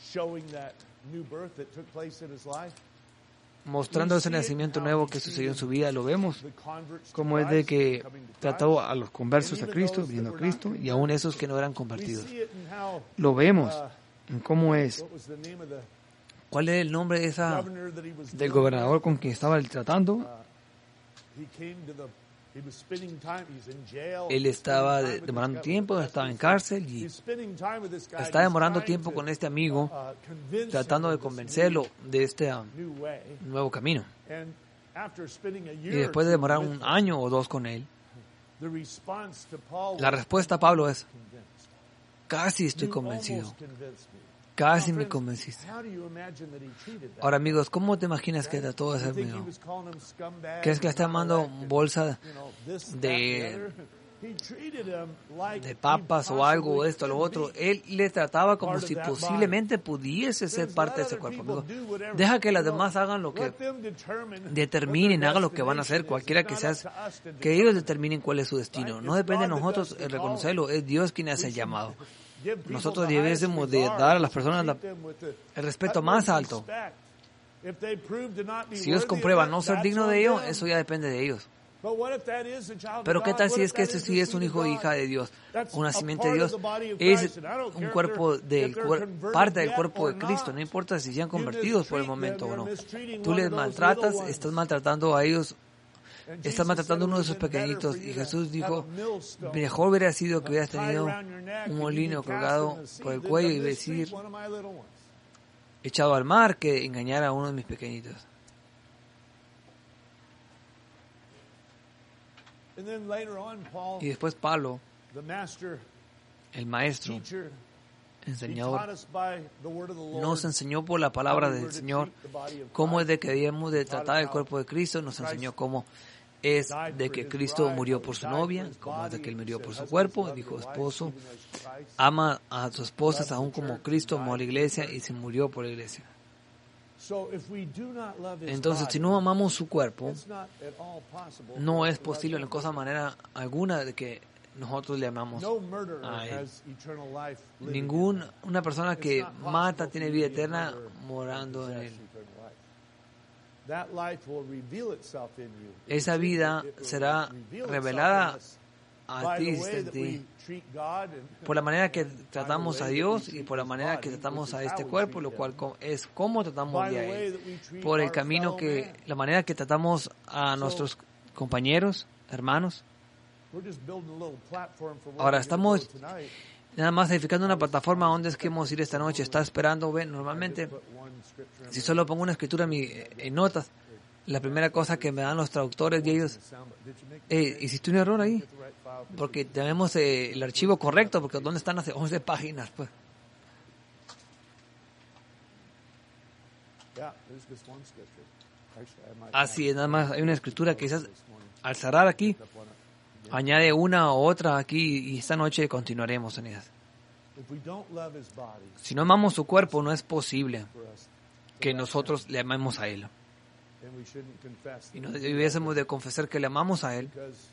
mostrando ese nacimiento nuevo que sucedió en su vida. Lo vemos como es de que trató a los conversos a Cristo, viniendo a Cristo, y aún esos que no eran convertidos. Lo vemos en cómo es. ¿Cuál es el nombre de esa, del gobernador con quien estaba él tratando? Él estaba demorando tiempo, estaba en cárcel y está demorando tiempo con este amigo, tratando de convencerlo de este um, nuevo camino. Y después de demorar un año o dos con él, la respuesta a Pablo es, casi estoy convencido. Casi me convenciste. Ahora, amigos, ¿cómo te imaginas que trató de ser mío? ¿Crees que le está llamando bolsa de, de papas o algo, esto, lo otro? Él le trataba como si posiblemente pudiese ser parte de ese cuerpo. Amigo, deja que las demás hagan lo que determinen, hagan lo que van a hacer, cualquiera que sea, que ellos determinen cuál es su destino. No depende de nosotros reconocerlo, es Dios quien hace el llamado. Nosotros debiésemos de dar a las personas la, el respeto más alto. Si ellos comprueban no ser digno de ello, eso ya depende de ellos. Pero ¿qué tal si es que este sí es un hijo o hija de Dios, un nacimiento de Dios? Es un cuerpo del parte del cuerpo de Cristo. No importa si sean convertidos por el momento o no. Tú les maltratas, estás maltratando a ellos. Estás maltratando a uno de esos pequeñitos. Y Jesús dijo, mejor hubiera sido que hubieras tenido un molino colgado por el cuello y decir, echado al mar, que engañar a uno de mis pequeñitos. Y después Pablo, el maestro, enseñador, nos enseñó por la palabra del Señor cómo es de que debemos de tratar el cuerpo de Cristo. Nos enseñó cómo es de que Cristo murió por su novia, cómo es de que Él murió por su cuerpo. Dijo, esposo, ama a su esposa aún como Cristo amó a la iglesia y se murió por la iglesia. Entonces, si no amamos su cuerpo, no es posible en cosa manera alguna de que nosotros le amamos a Él. Ninguna una persona que mata tiene vida eterna morando en Él. Esa vida será revelada a ti, a ti, por la manera que tratamos a Dios y por la manera que tratamos a este cuerpo, lo cual es cómo tratamos a Él, por el camino que, la manera que tratamos a nuestros compañeros, hermanos. Ahora estamos nada más edificando una plataforma donde es que vamos a ir esta noche. Está esperando, ven, normalmente, si solo pongo una escritura en, mi, en notas, la primera cosa que me dan los traductores de ellos, eh, ¿hiciste un error ahí? Porque tenemos eh, el archivo correcto, porque ¿dónde están las once páginas? Pues. Así es, nada más hay una escritura que quizás al cerrar aquí, añade una o otra aquí y esta noche continuaremos en ellas. Si no amamos su cuerpo, no es posible que nosotros le amemos a Él. Y no debiésemos de confesar que le amamos a Él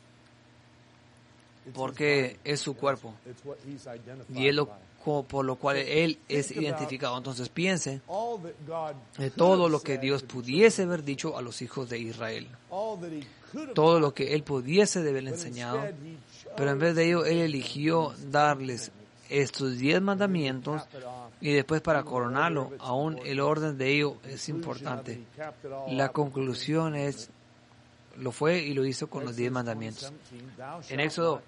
porque es su cuerpo y es lo por lo cual Él es identificado. Entonces piense de todo lo que Dios pudiese haber dicho a los hijos de Israel, todo lo que Él pudiese haber enseñado, pero en vez de ello Él eligió darles estos diez mandamientos y después, para coronarlo, aún el orden de ello es importante. La conclusión es, lo fue y lo hizo con los diez mandamientos. En Éxodo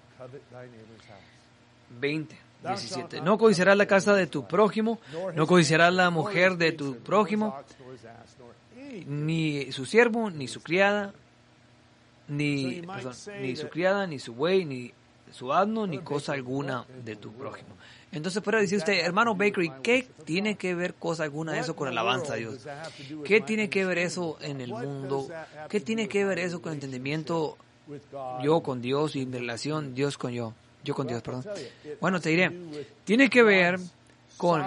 veinte, diecisiete. No codiciarás la casa de tu prójimo, no codiciarás la mujer de tu prójimo, ni su siervo, ni su criada, ni, perdón, ni su criada, ni su buey, ni su asno, ni cosa alguna de tu prójimo. Entonces puede decir usted, hermano Bakery, ¿qué tiene que ver cosa alguna eso con alabanza a Dios? ¿Qué tiene que ver eso en el mundo? ¿Qué tiene que ver eso con entendimiento yo con Dios y mi relación Dios con yo? Yo con Dios, perdón. Bueno, te diré, tiene que ver con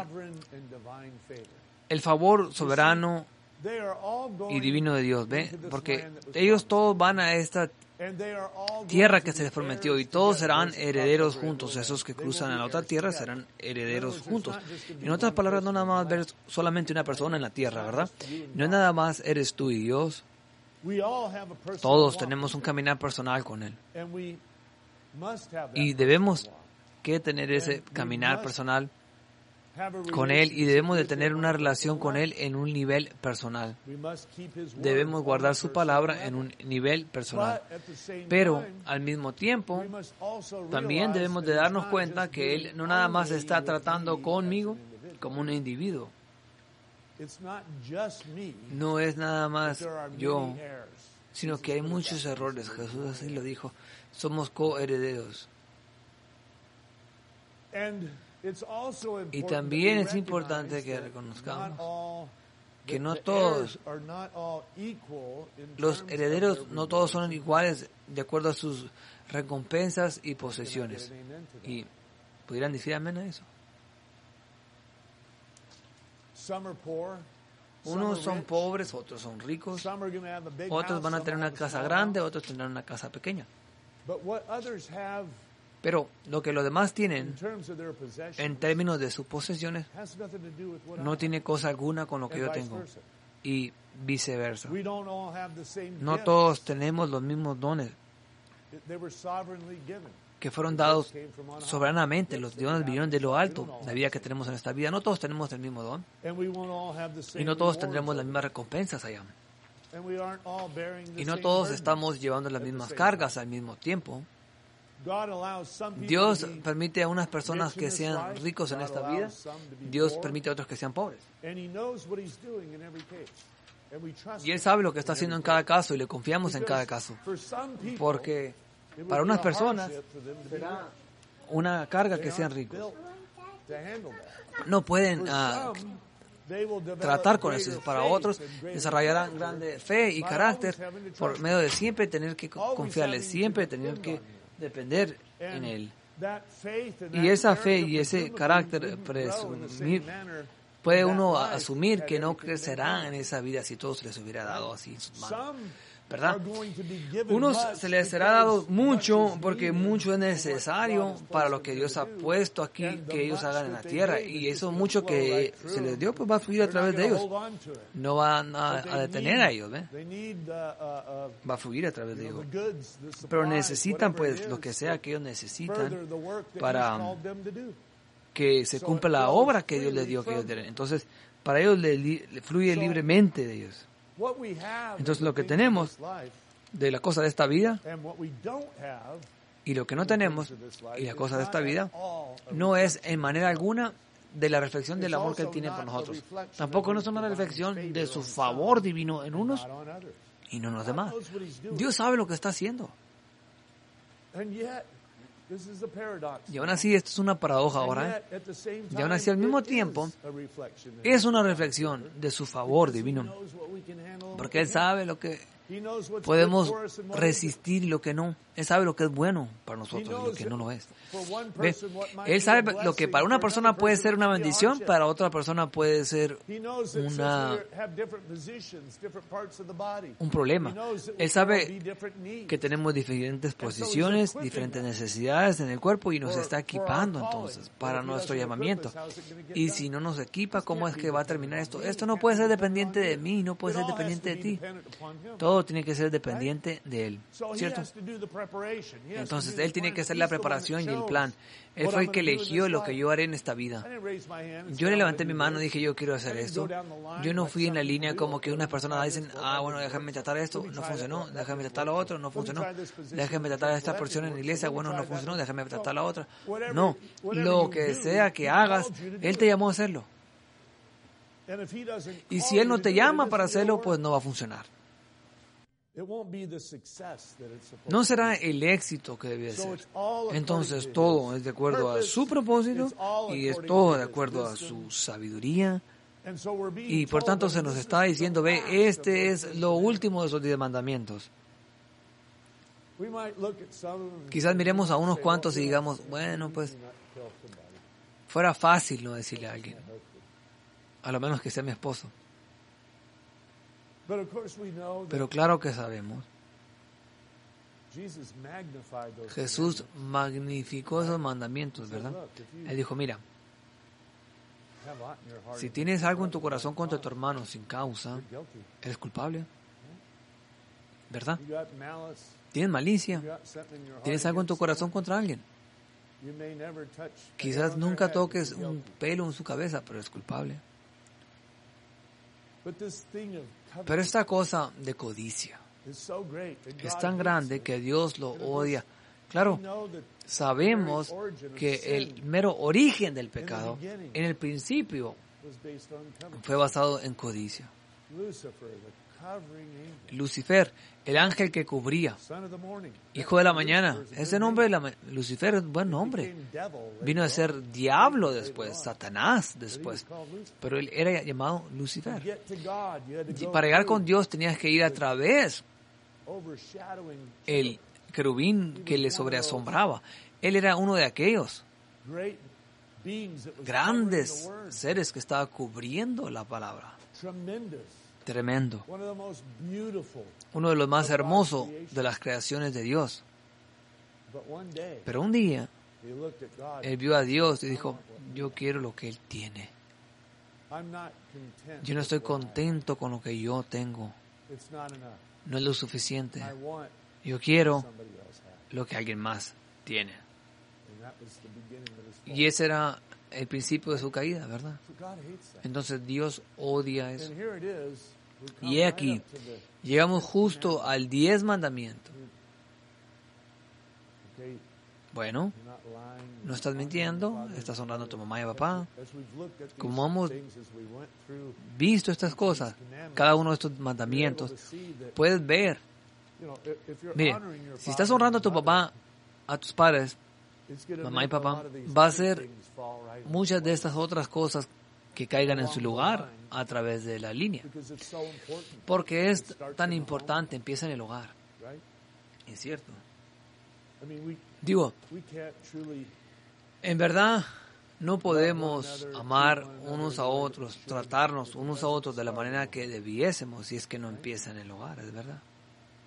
el favor soberano y divino de Dios, ¿ve? Porque ellos todos van a esta tierra que se les prometió y todos serán herederos juntos. Esos que cruzan a la otra tierra serán herederos juntos. En otras palabras, no nada más ver solamente una persona en la tierra, ¿verdad? No es nada más eres tú y Dios. Todos tenemos un caminar personal con Él. Y debemos que tener ese caminar personal con Él y debemos de tener una relación con Él en un nivel personal. Debemos guardar su palabra en un nivel personal. Pero al mismo tiempo, también debemos de darnos cuenta que Él no nada más está tratando conmigo como un individuo. No es nada más yo, sino que hay muchos errores. Jesús así lo dijo. Somos coherederos. Y también es importante que reconozcamos que no todos los herederos, no todos son iguales de acuerdo a sus recompensas y posesiones. ¿Y pudieran decir amén a eso? Unos son pobres, otros son ricos, otros van a tener una casa grande, otros tendrán una casa pequeña. Pero lo que los demás tienen en términos de sus posesiones no tiene cosa alguna con lo que yo tengo. Y viceversa. No todos tenemos los mismos dones que fueron dados soberanamente. Los dones vinieron de lo alto, la vida que tenemos en esta vida. No todos tenemos el mismo don. Y no todos tendremos las mismas recompensas allá. Y no todos estamos llevando las mismas cargas al mismo tiempo. Dios permite a unas personas que sean ricos en esta vida. Dios permite a otros que sean pobres. Y Él sabe lo que está haciendo en cada caso y le confiamos en cada caso. Porque para unas personas será una carga que sean ricos. No pueden uh, tratar con eso. Para otros desarrollarán grande fe y carácter por medio de siempre tener que confiarle, siempre tener que depender en Él. Y esa fe y ese carácter presumir, puede uno asumir que no crecerá en esa vida si todo se les hubiera dado así en sus manos. ¿verdad? Unos se les será dado mucho porque mucho es necesario para lo que Dios ha puesto aquí que ellos hagan en la tierra, y eso mucho que se les dio pues va a fluir a través de ellos, no van a, a detener a ellos, ¿ve? Va a fluir a través de ellos, pero necesitan pues lo que sea que ellos necesitan para que se cumpla la obra que Dios les dio que ellos den. Entonces para ellos le, le fluye libremente de ellos. Entonces lo que tenemos de la cosa de esta vida y lo que no tenemos y la cosa de esta vida no es en manera alguna de la reflexión del amor que Él tiene por nosotros. Tampoco no es una reflexión de su favor divino en unos y no en los demás. Dios sabe lo que está haciendo. Y aún así, esto es una paradoja ahora. ¿eh? Y aún así, al mismo tiempo, es una reflexión de su favor divino. Porque Él sabe lo que podemos resistir y lo que no. Él sabe lo que es bueno para nosotros y lo que no lo es. ¿Ve? Él sabe lo que para una persona puede ser una bendición, para otra persona puede ser una, un problema. Él sabe que tenemos diferentes posiciones, diferentes necesidades en el cuerpo y nos está equipando entonces para nuestro llamamiento. Y si no nos equipa, ¿cómo es que va a terminar esto? Esto no puede ser dependiente de mí, no puede ser dependiente de ti. Todo tiene que ser dependiente de Él, ¿cierto? Entonces, Él tiene que hacer la preparación y el plan. Él fue el que eligió lo que yo haré en esta vida. Yo le levanté mi mano y dije, yo quiero hacer esto. Yo no fui en la línea como que unas personas dicen, ah, bueno, déjame tratar esto, no funcionó. Déjame tratar lo otro, no funcionó. Déjame tratar a esta porción en la iglesia, bueno, no funcionó. Déjame tratar la otra. No, lo que sea que hagas, Él te llamó a hacerlo. Y si Él no te llama para hacerlo, pues no va a funcionar. No será el éxito que debe ser. Entonces todo es de acuerdo a su propósito y es todo de acuerdo a su sabiduría. Y por tanto se nos está diciendo, ve, este es lo último de esos diez mandamientos. Quizás miremos a unos cuantos y digamos, bueno, pues fuera fácil no decirle a alguien, a lo menos que sea mi esposo. Pero claro que sabemos, Jesús magnificó esos mandamientos, ¿verdad? Él dijo, mira, si tienes algo en tu corazón contra tu hermano sin causa, eres culpable, ¿verdad? Tienes malicia, tienes algo en tu corazón contra alguien. Quizás nunca toques un pelo en su cabeza, pero es culpable. Pero esta cosa de codicia es tan grande que Dios lo odia. Claro, sabemos que el mero origen del pecado, en el principio, fue basado en codicia. Lucifer, el ángel que cubría, hijo de la mañana, ese nombre, la, Lucifer, es un buen nombre. Vino a ser diablo después, Satanás después, pero él era llamado Lucifer. Y para llegar con Dios tenías que ir a través el querubín que le sobreasombraba. Él era uno de aquellos grandes seres que estaba cubriendo la palabra. Tremendo. Uno de los más hermosos de las creaciones de Dios. Pero un día, él vio a Dios y dijo, yo quiero lo que Él tiene. Yo no estoy contento con lo que yo tengo. No es lo suficiente. Yo quiero lo que alguien más tiene. Y ese era el principio de su caída, ¿verdad? Entonces Dios odia eso. Y he aquí, llegamos justo al diez mandamiento. Bueno, no estás mintiendo, estás honrando a tu mamá y a papá. Como hemos visto estas cosas, cada uno de estos mandamientos, puedes ver. Mire, si estás honrando a tu papá, a tus padres, mamá y papá, va a ser muchas de estas otras cosas que caigan en su lugar a través de la línea. Porque es tan importante, empieza en el hogar. Es cierto. Digo, en verdad no podemos amar unos a otros, tratarnos unos a otros de la manera que debiésemos si es que no empieza en el hogar, es verdad.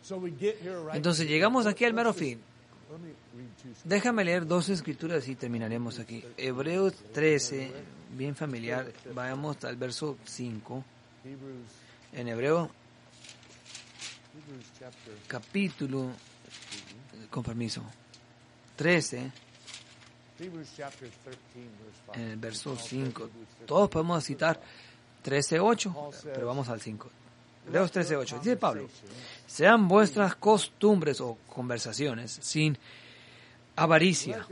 Entonces llegamos aquí al mero fin. Déjame leer dos escrituras y terminaremos aquí. Hebreos trece, bien familiar. Vayamos al verso cinco. En Hebreo, capítulo, con permiso, trece, en el verso cinco. Todos podemos citar trece ocho, pero vamos al cinco. Hebreos trece ocho. Dice Pablo: sean vuestras costumbres o conversaciones sin avaricia,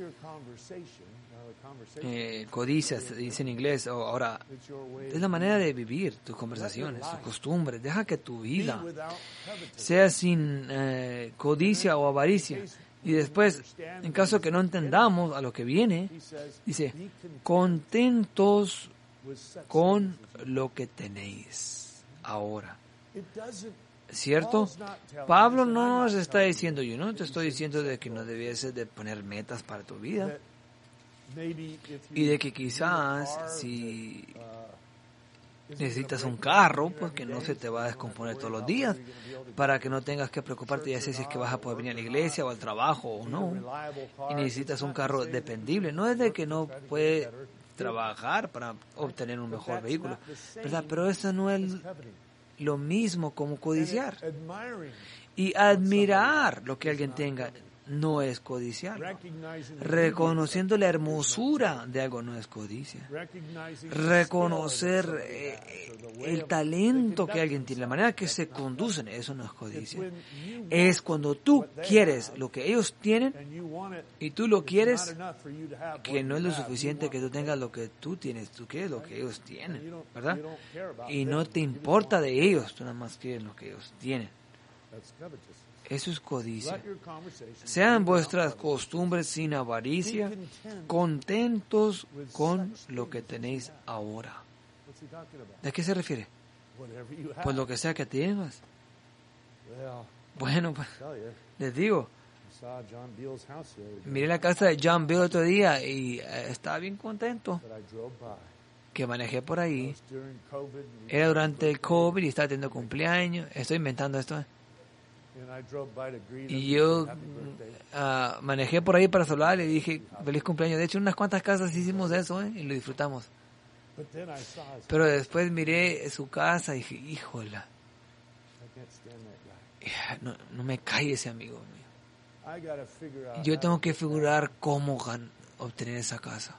eh, codicia, se dice en inglés. O ahora, es la manera de vivir tus conversaciones, tus costumbres. Deja que tu vida sea sin eh, codicia o avaricia. Y después, en caso que no entendamos a lo que viene, dice: contentos con lo que tenéis ahora. ¿Cierto? Pablo no nos está diciendo, yo no te estoy diciendo de que no debieses de poner metas para tu vida, y de que quizás si necesitas un carro, pues que no se te va a descomponer todos los días, para que no tengas que preocuparte ya sé si es que vas a poder venir a la iglesia o al trabajo o no, y necesitas un carro dependible. No es de que no puede trabajar para obtener un mejor vehículo, ¿verdad? Pero eso no es lo mismo como codiciar. Y admirar lo que alguien tenga no es codiciar. Reconociendo la hermosura de algo no es codicia. Reconocer eh, el talento que alguien tiene, la manera que se conducen, eso no es codicia. Es cuando tú quieres lo que ellos tienen y tú lo quieres, que no es lo suficiente que tú tengas lo que tú tienes, tú quieres lo que ellos tienen, ¿verdad? Y no te importa de ellos, tú nada más quieres lo que ellos tienen. Eso es codicia. Sean vuestras costumbres sin avaricia, contentos con lo que tenéis ahora. ¿De qué se refiere? Pues lo que sea que tengas. Bueno, pues, les digo, miré la casa de John Bill otro día y eh, estaba bien contento que manejé por ahí. Era durante el COVID y estaba teniendo cumpleaños. Estoy inventando esto. Y yo uh, manejé por ahí para saludarle y dije, feliz cumpleaños. De hecho, unas cuantas casas hicimos eso, ¿eh? Y lo disfrutamos. Pero después miré su casa y dije, híjola, no, no me cae ese amigo mío. Yo tengo que figurar cómo gan- obtener esa casa.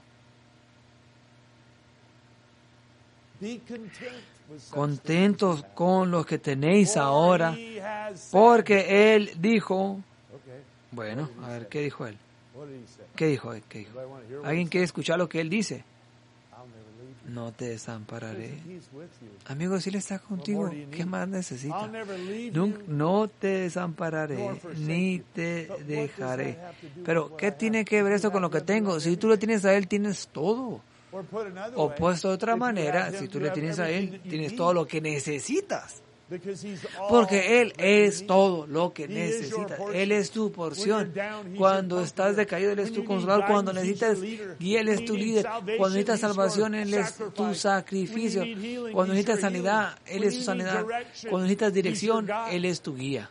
Contentos con lo que tenéis ahora, porque Él dijo, bueno, a ver, ¿qué dijo Él? ¿Qué dijo Él? ¿Qué dijo? ¿Alguien quiere escuchar lo que Él dice? No te desampararé. Amigo, si Él está contigo, ¿qué más necesitas? No, no te desampararé, ni te dejaré. Pero, ¿qué tiene que ver esto con lo que tengo? Si tú lo tienes a Él, tienes todo. O puesto de otra manera, si tú le tienes a Él, tienes todo lo que necesitas. Porque Él es todo lo que necesitas. Él es tu porción. Cuando estás decaído, Él es tu consolador. Cuando necesitas guía, Él es tu líder. Cuando necesitas salvación, Él es tu sacrificio. Cuando necesitas sanidad, Él es tu sanidad. Cuando necesitas dirección, Él es tu guía.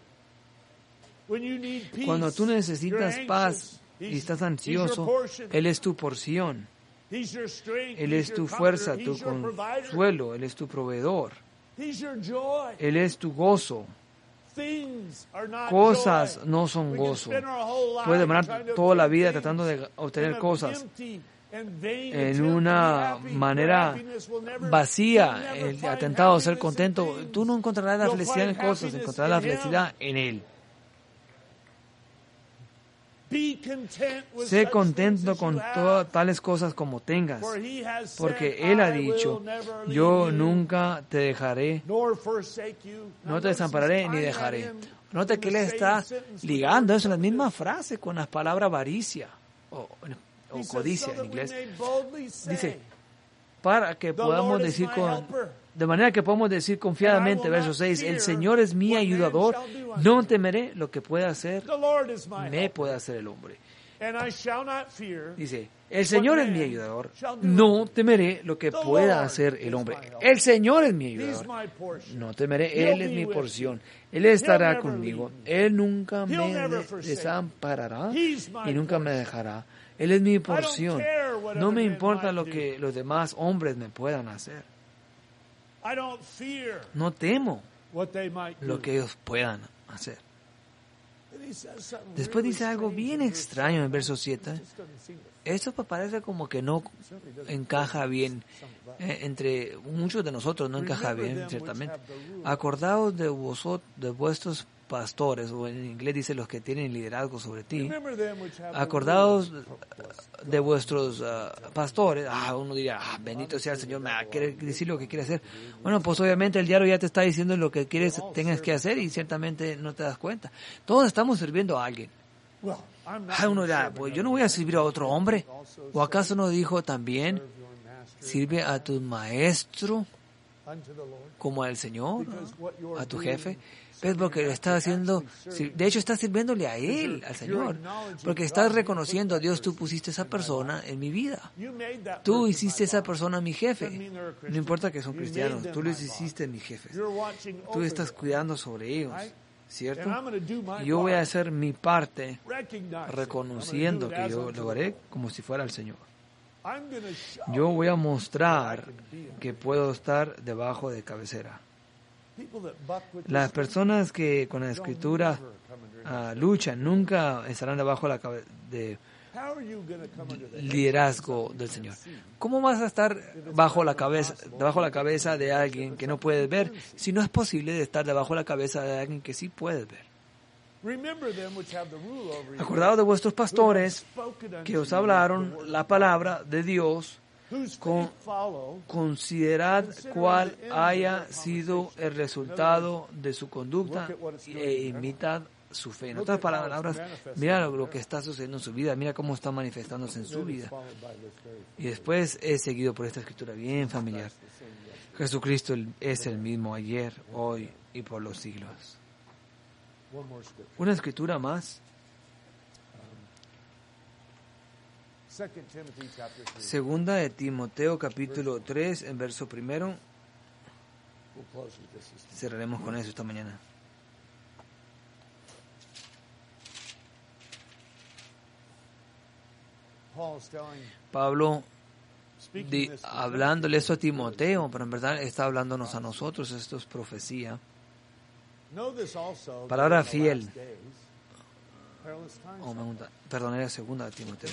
Cuando tú necesitas paz y estás ansioso, Él es tu porción. Él es tu fuerza, tu consuelo, Él es tu proveedor. Él es tu gozo. Cosas no son gozo. Puedes demorar toda la vida tratando de obtener cosas en una manera vacía, el atentado a ser contento. Tú no encontrarás la felicidad en cosas, encontrarás la felicidad en Él. Sé contento con todas tales cosas como tengas, porque Él ha dicho, yo nunca te dejaré, no te desampararé ni dejaré. Nota que Él está ligando eso en la misma frase con las palabras avaricia o, o codicia en inglés. Dice, para que podamos decir con... De manera que podemos decir confiadamente, verso seis, el Señor es mi ayudador, no temeré lo que pueda hacer, me puede hacer el hombre. Dice, el Señor es mi ayudador, no temeré lo que pueda hacer el hombre. El Señor es mi ayudador, no temeré, Él es mi porción. Él estará conmigo, Él nunca me desamparará y nunca me dejará. Él es mi porción. No me importa lo que los demás hombres me puedan hacer. No temo lo que ellos puedan hacer. Después dice algo bien extraño en el verso siete. Esto parece como que no encaja bien eh, entre muchos de nosotros, no encaja bien, ciertamente. Acordaos de vosotros, de vuestros pastores, o en inglés dice los que tienen liderazgo sobre ti. Acordaos de vuestros uh, pastores. Ah, uno diría, ah, bendito sea el Señor, me quiere decir lo que quiere hacer. Bueno, pues obviamente el diario ya te está diciendo lo que quieres, tengas que hacer y ciertamente no te das cuenta. Todos estamos sirviendo a alguien. Ah, uno dirá, pues yo no voy a servir a otro hombre. ¿O acaso no dijo también, sirve a tu maestro como al Señor, a tu jefe? ¿Ves? Porque lo está haciendo, de hecho está sirviéndole a Él, al Señor, porque estás reconociendo, Dios, tú pusiste esa persona en mi vida, tú hiciste esa persona mi jefe, no importa que son cristianos, tú les hiciste mis jefes, tú estás cuidando sobre ellos, ¿cierto? Y yo voy a hacer mi parte reconociendo que yo lo haré como si fuera el Señor. Yo voy a mostrar que puedo estar debajo de cabecera. Las personas que con la Escritura uh, luchan nunca estarán debajo de la cabe- de liderazgo del Señor. ¿Cómo vas a estar bajo la cabeza, debajo de la cabeza de alguien que no puedes ver, si no es posible de estar debajo de la cabeza de alguien que sí puedes ver? Acordaos de vuestros pastores que os hablaron la palabra de Dios. Con, considerad cuál haya sido el resultado de su conducta e imitad su fe. En otras palabras, mira lo que está sucediendo en su vida, mira cómo está manifestándose en su vida. Y después es seguido por esta escritura bien familiar. Jesucristo es el mismo ayer, hoy y por los siglos. Una escritura más. Segunda de Timoteo capítulo tres en verso primero. Cerraremos con eso esta mañana. Pablo di, hablándole eso a Timoteo, pero en verdad está hablándonos a nosotros, esto es profecía. Palabra fiel. Oh, me gusta. Perdón, era segunda de Timoteo.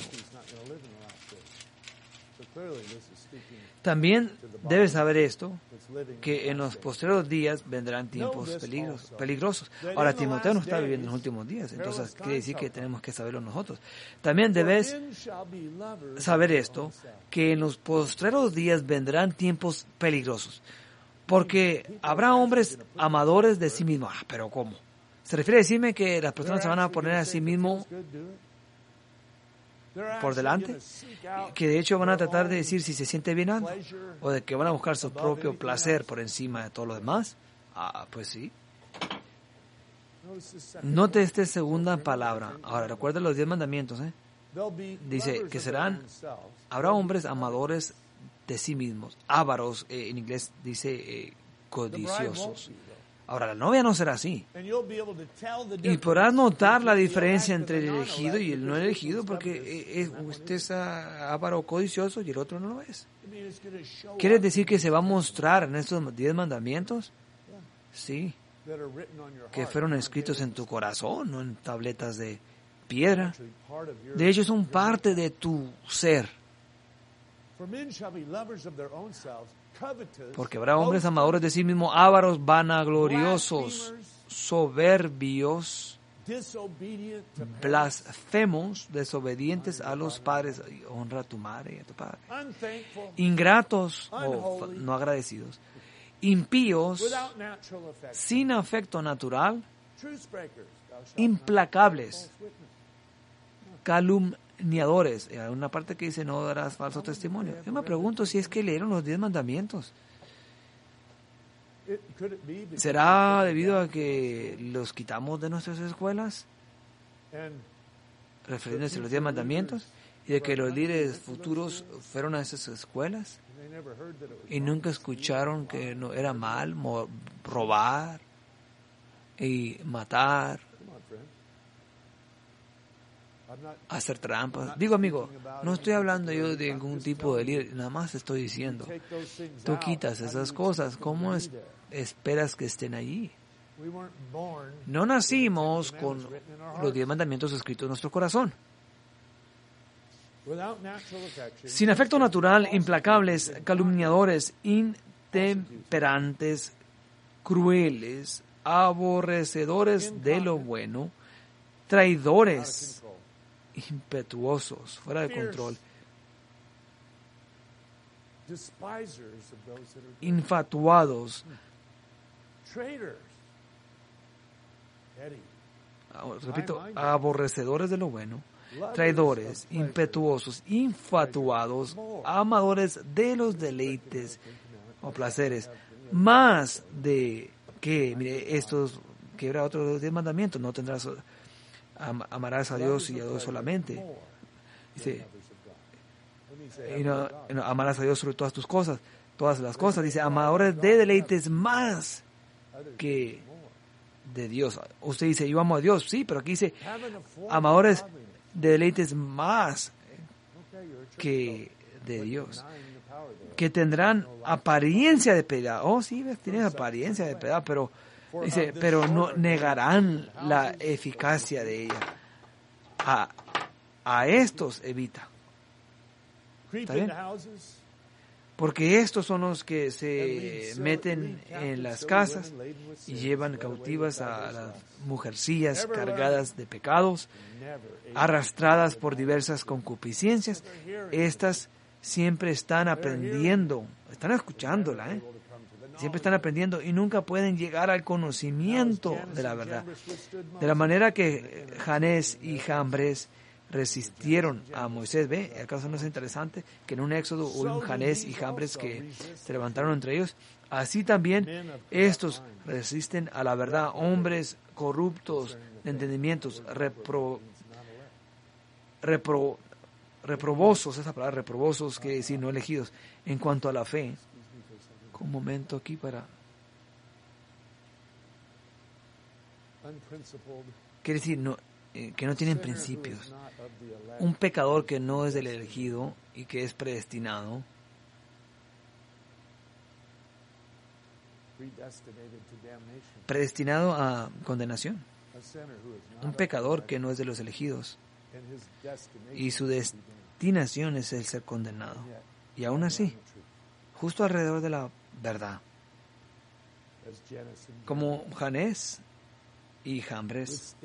También debes saber esto, que en los postreros días vendrán tiempos peligros, peligrosos. Ahora, Timoteo no está viviendo en los últimos días, entonces quiere decir que tenemos que saberlo nosotros. También debes saber esto, que en los postreros días vendrán tiempos peligrosos, porque habrá hombres amadores de sí mismos. Ah, pero ¿cómo? Se refiere a decirme que las personas se van a poner a sí mismos por delante, que de hecho van a tratar de decir si se siente bien algo, o de que van a buscar su propio placer por encima de todo lo demás. Ah, pues sí. Note esta segunda palabra. Ahora, recuerda los diez mandamientos, ¿eh? Dice que serán, habrá hombres amadores de sí mismos, ávaros, eh, en inglés dice eh, codiciosos. Ahora, la novia no será así. Y podrás notar la diferencia entre el elegido y el no elegido, porque es, usted es avaro codicioso y el otro no lo es. ¿Quiere decir que se va a mostrar en estos diez mandamientos? Sí. Que fueron escritos en tu corazón, no en tabletas de piedra. De hecho, son parte de tu ser. Porque habrá hombres amadores de sí mismos, ávaros, vanagloriosos, soberbios, blasfemos, desobedientes a los padres. Honra a tu madre y a tu padre. Ingratos o no agradecidos. Impíos, sin afecto natural, implacables, calumniadores. Hay una parte que dice no darás falso testimonio. Yo me pregunto si es que leyeron los diez mandamientos. ¿Será debido a que los quitamos de nuestras escuelas? refiriéndose a los diez mandamientos, y de que los líderes futuros fueron a esas escuelas y nunca escucharon que no era mal mo- robar y matar, hacer trampas. Digo, amigo, no estoy hablando yo de ningún tipo de líder, nada más estoy diciendo, tú quitas esas cosas, ¿cómo es- esperas que estén allí? No nacimos con los diez mandamientos escritos en nuestro corazón. Sin afecto natural, implacables, calumniadores, intemperantes, crueles, aborrecedores de lo bueno, traidores, impetuosos, fuera de control, infatuados, repito, aborrecedores de lo bueno, traidores, impetuosos, infatuados, amadores de los deleites o placeres, más de que, mire, estos, que habrá otros diez mandamientos, no tendrás, am, amarás a Dios y a Dios solamente. Dice, y no, y no, amarás a Dios sobre todas tus cosas, todas las cosas. Dice, amadores de deleites más que de Dios. Usted dice, yo amo a Dios, sí, pero aquí dice, amadores de deleites más que de Dios, que tendrán apariencia de piedad. Oh, sí, ves, tienen apariencia de piedad, pero dice, pero no negarán la eficacia de ella. A, a estos evita. ¿Está bien? Porque estos son los que se meten en las casas y llevan cautivas a las mujercillas cargadas de pecados, arrastradas por diversas concupiscencias. Estas siempre están aprendiendo, están escuchándola, ¿eh? Siempre están aprendiendo y nunca pueden llegar al conocimiento de la verdad. De la manera que Janés y Jambres resistieron a Moisés. ¿Ve? ¿Acaso no es interesante que en un éxodo hubo un Janés y Jambres que se levantaron entre ellos? Así también estos resisten a la verdad, hombres corruptos de entendimientos, repro, repro, reprobosos, esa palabra reprobosos, que decir no elegidos, en cuanto a la fe. Un momento aquí para... Quiere decir, no, eh, que no tienen principios. Un pecador que no es del elegido y que es predestinado, predestinado a condenación. Un pecador que no es de los elegidos y su destinación es el ser condenado. Y aún así, justo alrededor de la verdad, como Janés y Jambres,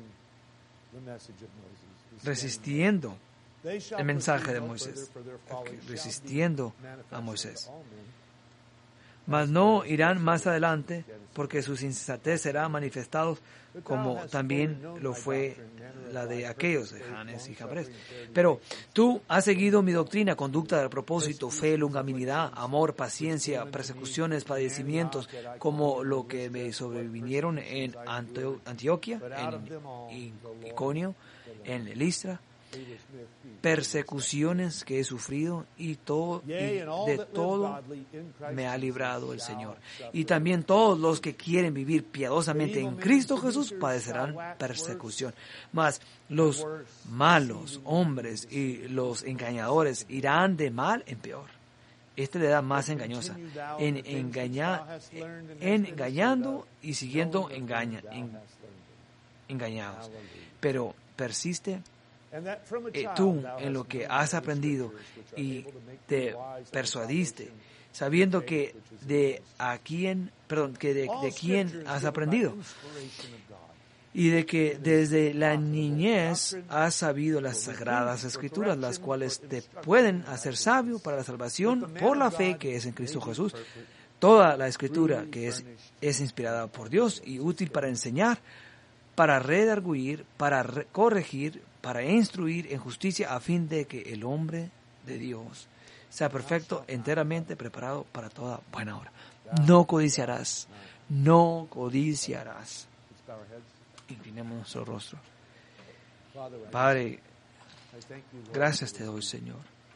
resistiendo el mensaje de Moisés, resistiendo a Moisés. Mas no irán más adelante, porque su insensatez será manifestado, como también lo fue la de aquellos, de Janés y Jambres. Pero tú has seguido mi doctrina, conducta de propósito, fe, longanimidad, amor, paciencia, persecuciones, padecimientos, como lo que me sobrevinieron en Antioquía, en Iconio, en Listra, persecuciones que he sufrido y, todo, y de todo me ha librado el Señor. Y también todos los que quieren vivir piadosamente en Cristo Jesús padecerán persecución. Mas los malos hombres y los engañadores irán de mal en peor. Este le da más engañosa, en, engaña, en engañando y siguiendo engaña, en, engañados. Pero persiste Eh, tú en lo que has aprendido y te persuadiste, sabiendo que de a quién, perdón, que de, de quién has aprendido y de que desde la niñez has sabido las sagradas escrituras, las cuales te pueden hacer sabio para la salvación por la fe que es en Cristo Jesús. Toda la escritura que es, es inspirada por Dios y útil para enseñar, para redarguir, para re- corregir, para instruir en justicia, a fin de que el hombre de Dios sea perfecto, enteramente preparado para toda buena obra. No codiciarás, no codiciarás. Inclinemos nuestro rostro. Padre, gracias te doy, Señor,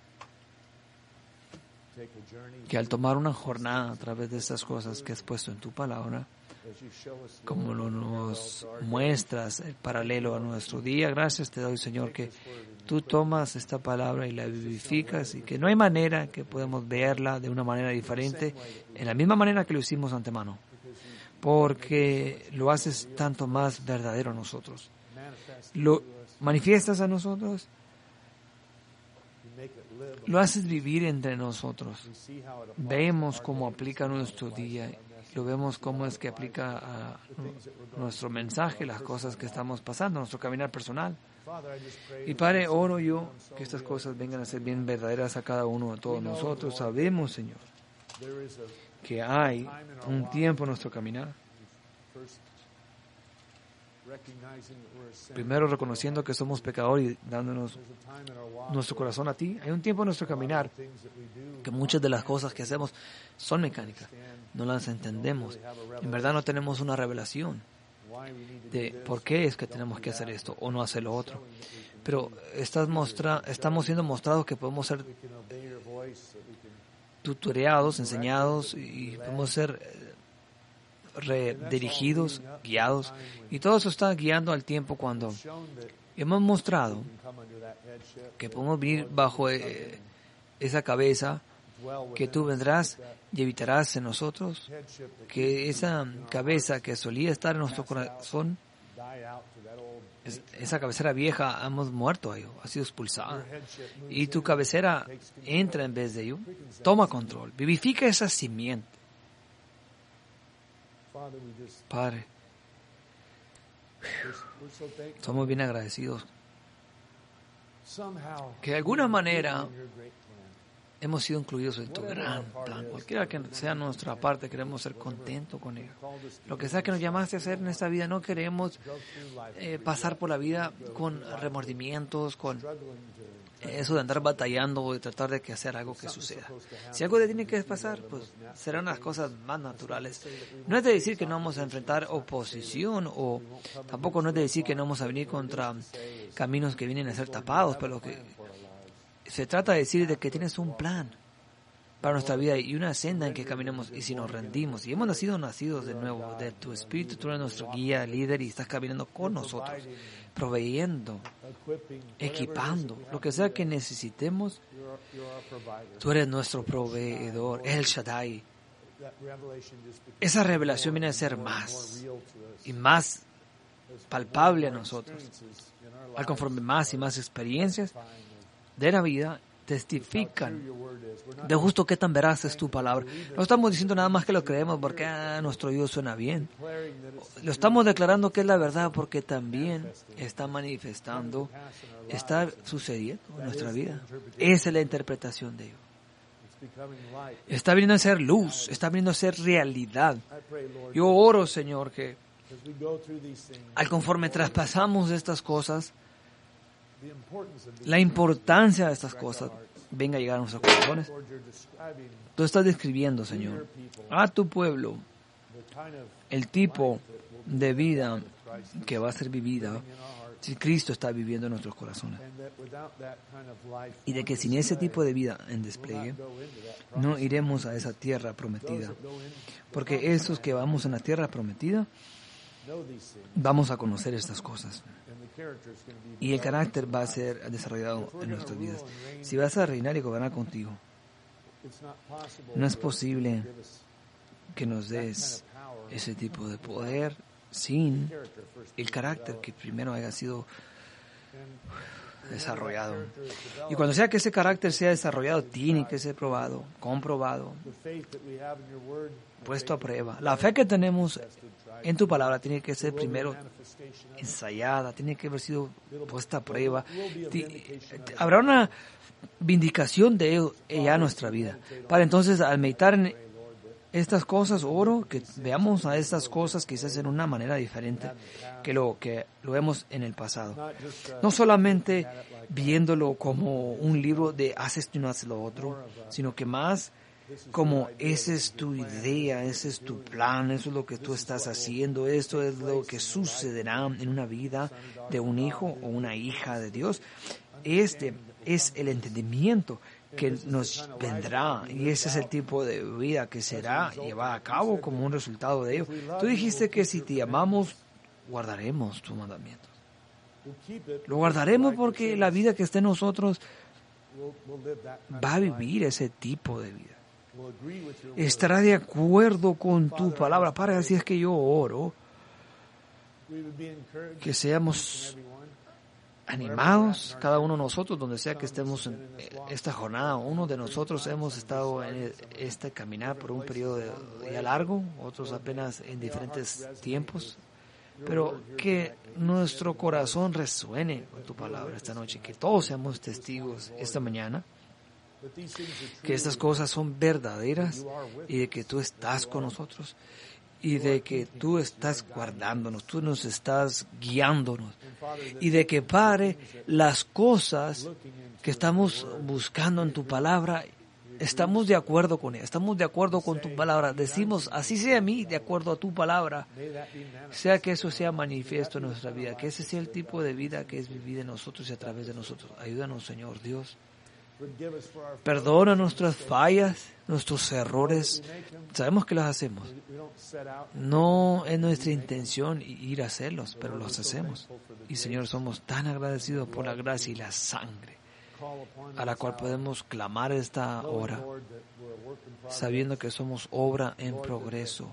que al tomar una jornada a través de estas cosas que has puesto en tu palabra, como lo nos muestras el paralelo a nuestro día, gracias te doy, Señor, que tú tomas esta palabra y la vivificas y que no hay manera que podemos verla de una manera diferente, en la misma manera que lo hicimos antemano, porque lo haces tanto más verdadero a nosotros. Lo manifiestas a nosotros, lo haces vivir entre nosotros. Vemos cómo aplica nuestro día, lo vemos cómo es que aplica a nuestro mensaje, las cosas que estamos pasando, nuestro caminar personal. Y Padre, oro yo que estas cosas vengan a ser bien verdaderas a cada uno de todos nosotros. Sabemos, Señor, que hay un tiempo en nuestro caminar. Primero reconociendo que somos pecadores y dándonos nuestro corazón a ti. Hay un tiempo en nuestro caminar que muchas de las cosas que hacemos son mecánicas. No las entendemos. En verdad no tenemos una revelación de por qué es que tenemos que hacer esto o no hacer lo otro. Pero estás mostra, estamos siendo mostrados que podemos ser tutoreados, enseñados y podemos ser redirigidos, guiados, y todo eso está guiando al tiempo cuando hemos mostrado que podemos vivir bajo eh, esa cabeza, que tú vendrás y habitarás en nosotros, que esa cabeza que solía estar en nuestro corazón, es, esa cabecera vieja, hemos muerto a ello, ha sido expulsada, y tu cabecera entra en vez de ello, toma control, vivifica esa simiente. Padre, somos bien agradecidos que de alguna manera hemos sido incluidos en tu gran plan. Cualquiera que sea nuestra parte, queremos ser contentos con ello. Lo que sea que nos llamaste a hacer en esta vida, no queremos eh, pasar por la vida con remordimientos, con eso de andar batallando y tratar de que hacer algo que suceda. Si algo te tiene que pasar, pues serán las cosas más naturales. No es de decir que no vamos a enfrentar oposición, o tampoco no es de decir que no vamos a venir contra caminos que vienen a ser tapados, pero lo que se trata de decir de que tienes un plan para nuestra vida y una senda en que caminemos, y si nos rendimos y hemos nacido nacidos de nuevo de tu espíritu, tú eres nuestro guía, líder, y estás caminando con nosotros, proveyendo, equipando, lo que sea que necesitemos. Tú eres nuestro proveedor, El Shaddai. Esa revelación viene a ser más y más palpable a nosotros, al conforme más y más experiencias de la vida testifican de justo qué tan veraz es tu palabra. No estamos diciendo nada más que lo creemos porque ah, nuestro Dios suena bien. Lo estamos declarando que es la verdad porque también está manifestando, está sucediendo en nuestra vida. Esa es la interpretación de ello. Está viniendo a ser luz, está viniendo a ser realidad. Yo oro, Señor, que al conforme traspasamos estas cosas, la importancia de estas cosas venga a llegar a nuestros corazones. Tú estás describiendo, Señor, a tu pueblo el tipo de vida que va a ser vivida si Cristo está viviendo en nuestros corazones. Y de que sin ese tipo de vida en despliegue, no iremos a esa tierra prometida. Porque esos que vamos en la tierra prometida, vamos a conocer estas cosas. Y el carácter va a ser desarrollado en nuestras vidas. Si vas a reinar y gobernar contigo, no es posible que nos des ese tipo de poder sin el carácter que primero haya sido desarrollado. Y cuando sea que ese carácter sea desarrollado, tiene que ser probado, comprobado, puesto a prueba. La fe que tenemos en tu palabra tiene que ser primero ensayada, tiene que haber sido puesta a prueba. Habrá una vindicación de ella en nuestra vida. Para entonces, al meditar en estas cosas, oro que veamos a estas cosas quizás en una manera diferente que lo que lo vemos en el pasado. No solamente viéndolo como un libro de haz esto y no haces lo otro, sino que más como esa es tu idea, ese es tu plan, eso es lo que tú estás haciendo, esto es lo que sucederá en una vida de un hijo o una hija de Dios. Este es el entendimiento que nos vendrá, y ese es el tipo de vida que será llevada a cabo como un resultado de ello. Tú dijiste que si te amamos, guardaremos tus mandamientos. Lo guardaremos porque la vida que está en nosotros va a vivir ese tipo de vida. Estará de acuerdo con tu palabra. Para así es que yo oro que seamos animados, cada uno de nosotros, donde sea que estemos en esta jornada. Uno de nosotros hemos estado en este caminar por un periodo de, ya largo, otros apenas en diferentes tiempos, pero que nuestro corazón resuene con tu palabra esta noche, que todos seamos testigos esta mañana, que estas cosas son verdaderas y de que tú estás con nosotros y de que tú estás guardándonos, tú nos estás guiándonos y de que, Padre, las cosas que estamos buscando en tu palabra, estamos de acuerdo con ella, estamos de acuerdo con tu palabra, decimos, así sea a mí, de acuerdo a tu palabra, sea que eso sea manifiesto en nuestra vida, que ese sea el tipo de vida que es vivida en nosotros y a través de nosotros. Ayúdanos, Señor Dios. Perdona nuestras fallas, nuestros errores. Sabemos que los hacemos. No es nuestra intención ir a hacerlos, pero los hacemos. Y, Señor, somos tan agradecidos por la gracia y la sangre a la cual podemos clamar esta hora, sabiendo que somos obra en progreso.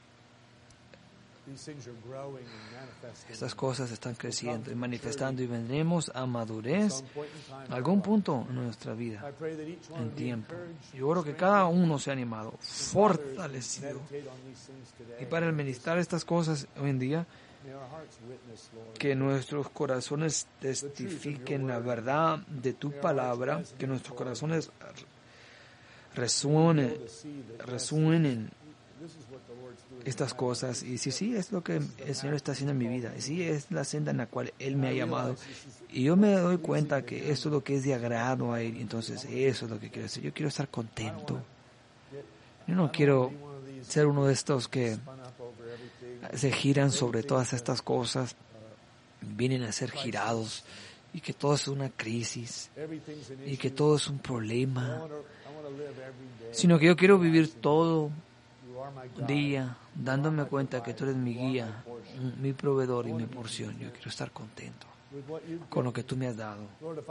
Estas cosas están creciendo y manifestando y vendremos a madurez a algún punto en nuestra vida, en tiempo. Yo oro que cada uno sea animado, fortalecido. Y para administrar estas cosas hoy en día, que nuestros corazones testifiquen la verdad de tu palabra, que nuestros corazones resuenen, resuenen estas cosas y sí, sí, es lo que el Señor está haciendo en mi vida, y sí, es la senda en la cual Él me ha llamado, y yo me doy cuenta que esto es lo que es de agrado a Él, entonces eso es lo que quiero hacer. Yo quiero estar contento. Yo no quiero ser uno de estos que se giran sobre todas estas cosas, vienen a ser girados, y que todo es una crisis, y que todo es un problema, sino que yo quiero vivir todo día dándome cuenta que tú eres mi guía, mi proveedor y mi porción. Yo quiero estar contento con lo que tú me has dado.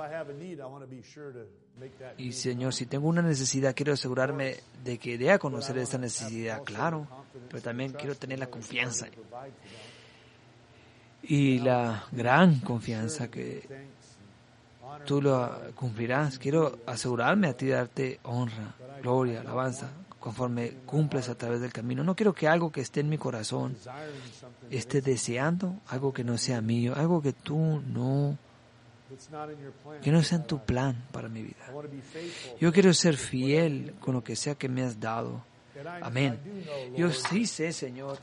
Y, Señor, si tengo una necesidad, quiero asegurarme de que dé a conocer esa necesidad, claro, pero también quiero tener la confianza y la gran confianza que tú lo cumplirás. Quiero asegurarme a ti, darte honra, gloria, alabanza, conforme cumples a través del camino. No quiero que algo que esté en mi corazón esté deseando algo que no sea mío, algo que tú no, que no sea en tu plan para mi vida. Yo quiero ser fiel con lo que sea que me has dado. Amén. Yo sí sé, Señor,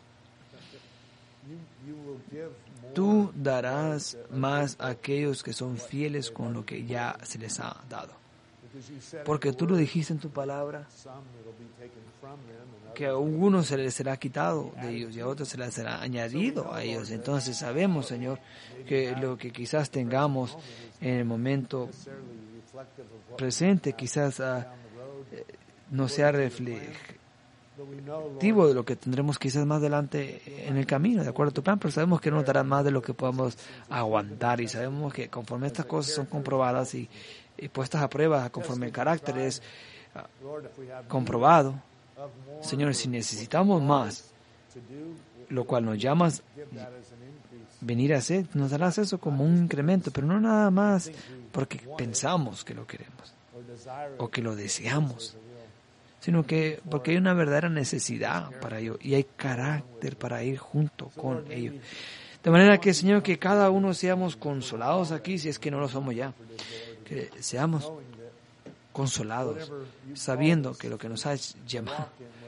tú darás más a aquellos que son fieles con lo que ya se les ha dado. Porque tú lo dijiste en tu palabra, que a algunos se les será quitado de ellos y a otros se les será añadido a ellos. Entonces sabemos, Señor, que lo que quizás tengamos en el momento presente quizás uh, no sea reflectivo de lo que tendremos quizás más adelante en el camino, de acuerdo a tu plan, pero sabemos que no nos dará más de lo que podamos aguantar, y sabemos que conforme estas cosas son comprobadas y y puestas a prueba, conforme el carácter es uh, comprobado, Señor, si necesitamos más, lo cual nos llamas venir a hacer, nos darás eso como un incremento, pero no nada más porque pensamos que lo queremos o que lo deseamos, sino que porque hay una verdadera necesidad para ello y hay carácter para ir junto con ello. De manera que, Señor, que cada uno seamos consolados aquí, si es que no lo somos ya. Que seamos consolados, sabiendo que lo que nos has llamado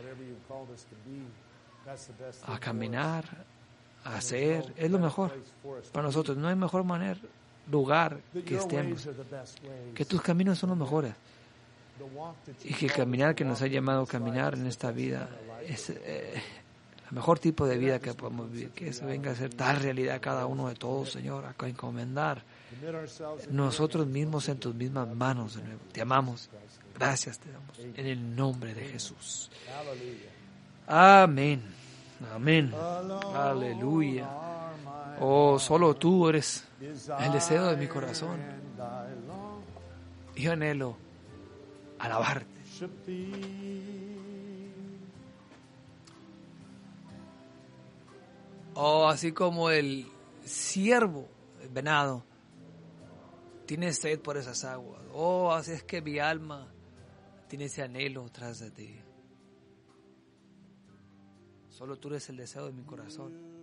a caminar, a hacer, es lo mejor para nosotros. No hay mejor manera, lugar que estemos, que tus caminos son los mejores. y que el caminar que nos ha llamado a caminar en esta vida es eh, el mejor tipo de vida que podemos vivir, que eso venga a ser tal realidad cada uno de todos, Señor, a encomendar nosotros mismos en tus mismas manos de nuevo. Te amamos, gracias te damos, en el nombre de Jesús. Amén, amén, aleluya. Oh, solo tú eres el deseo de mi corazón. Yo anhelo alabarte. Oh, así como el ciervo, el venado, tiene sed por esas aguas. Oh, así es que mi alma tiene ese anhelo tras de ti. Solo tú eres el deseo de mi corazón.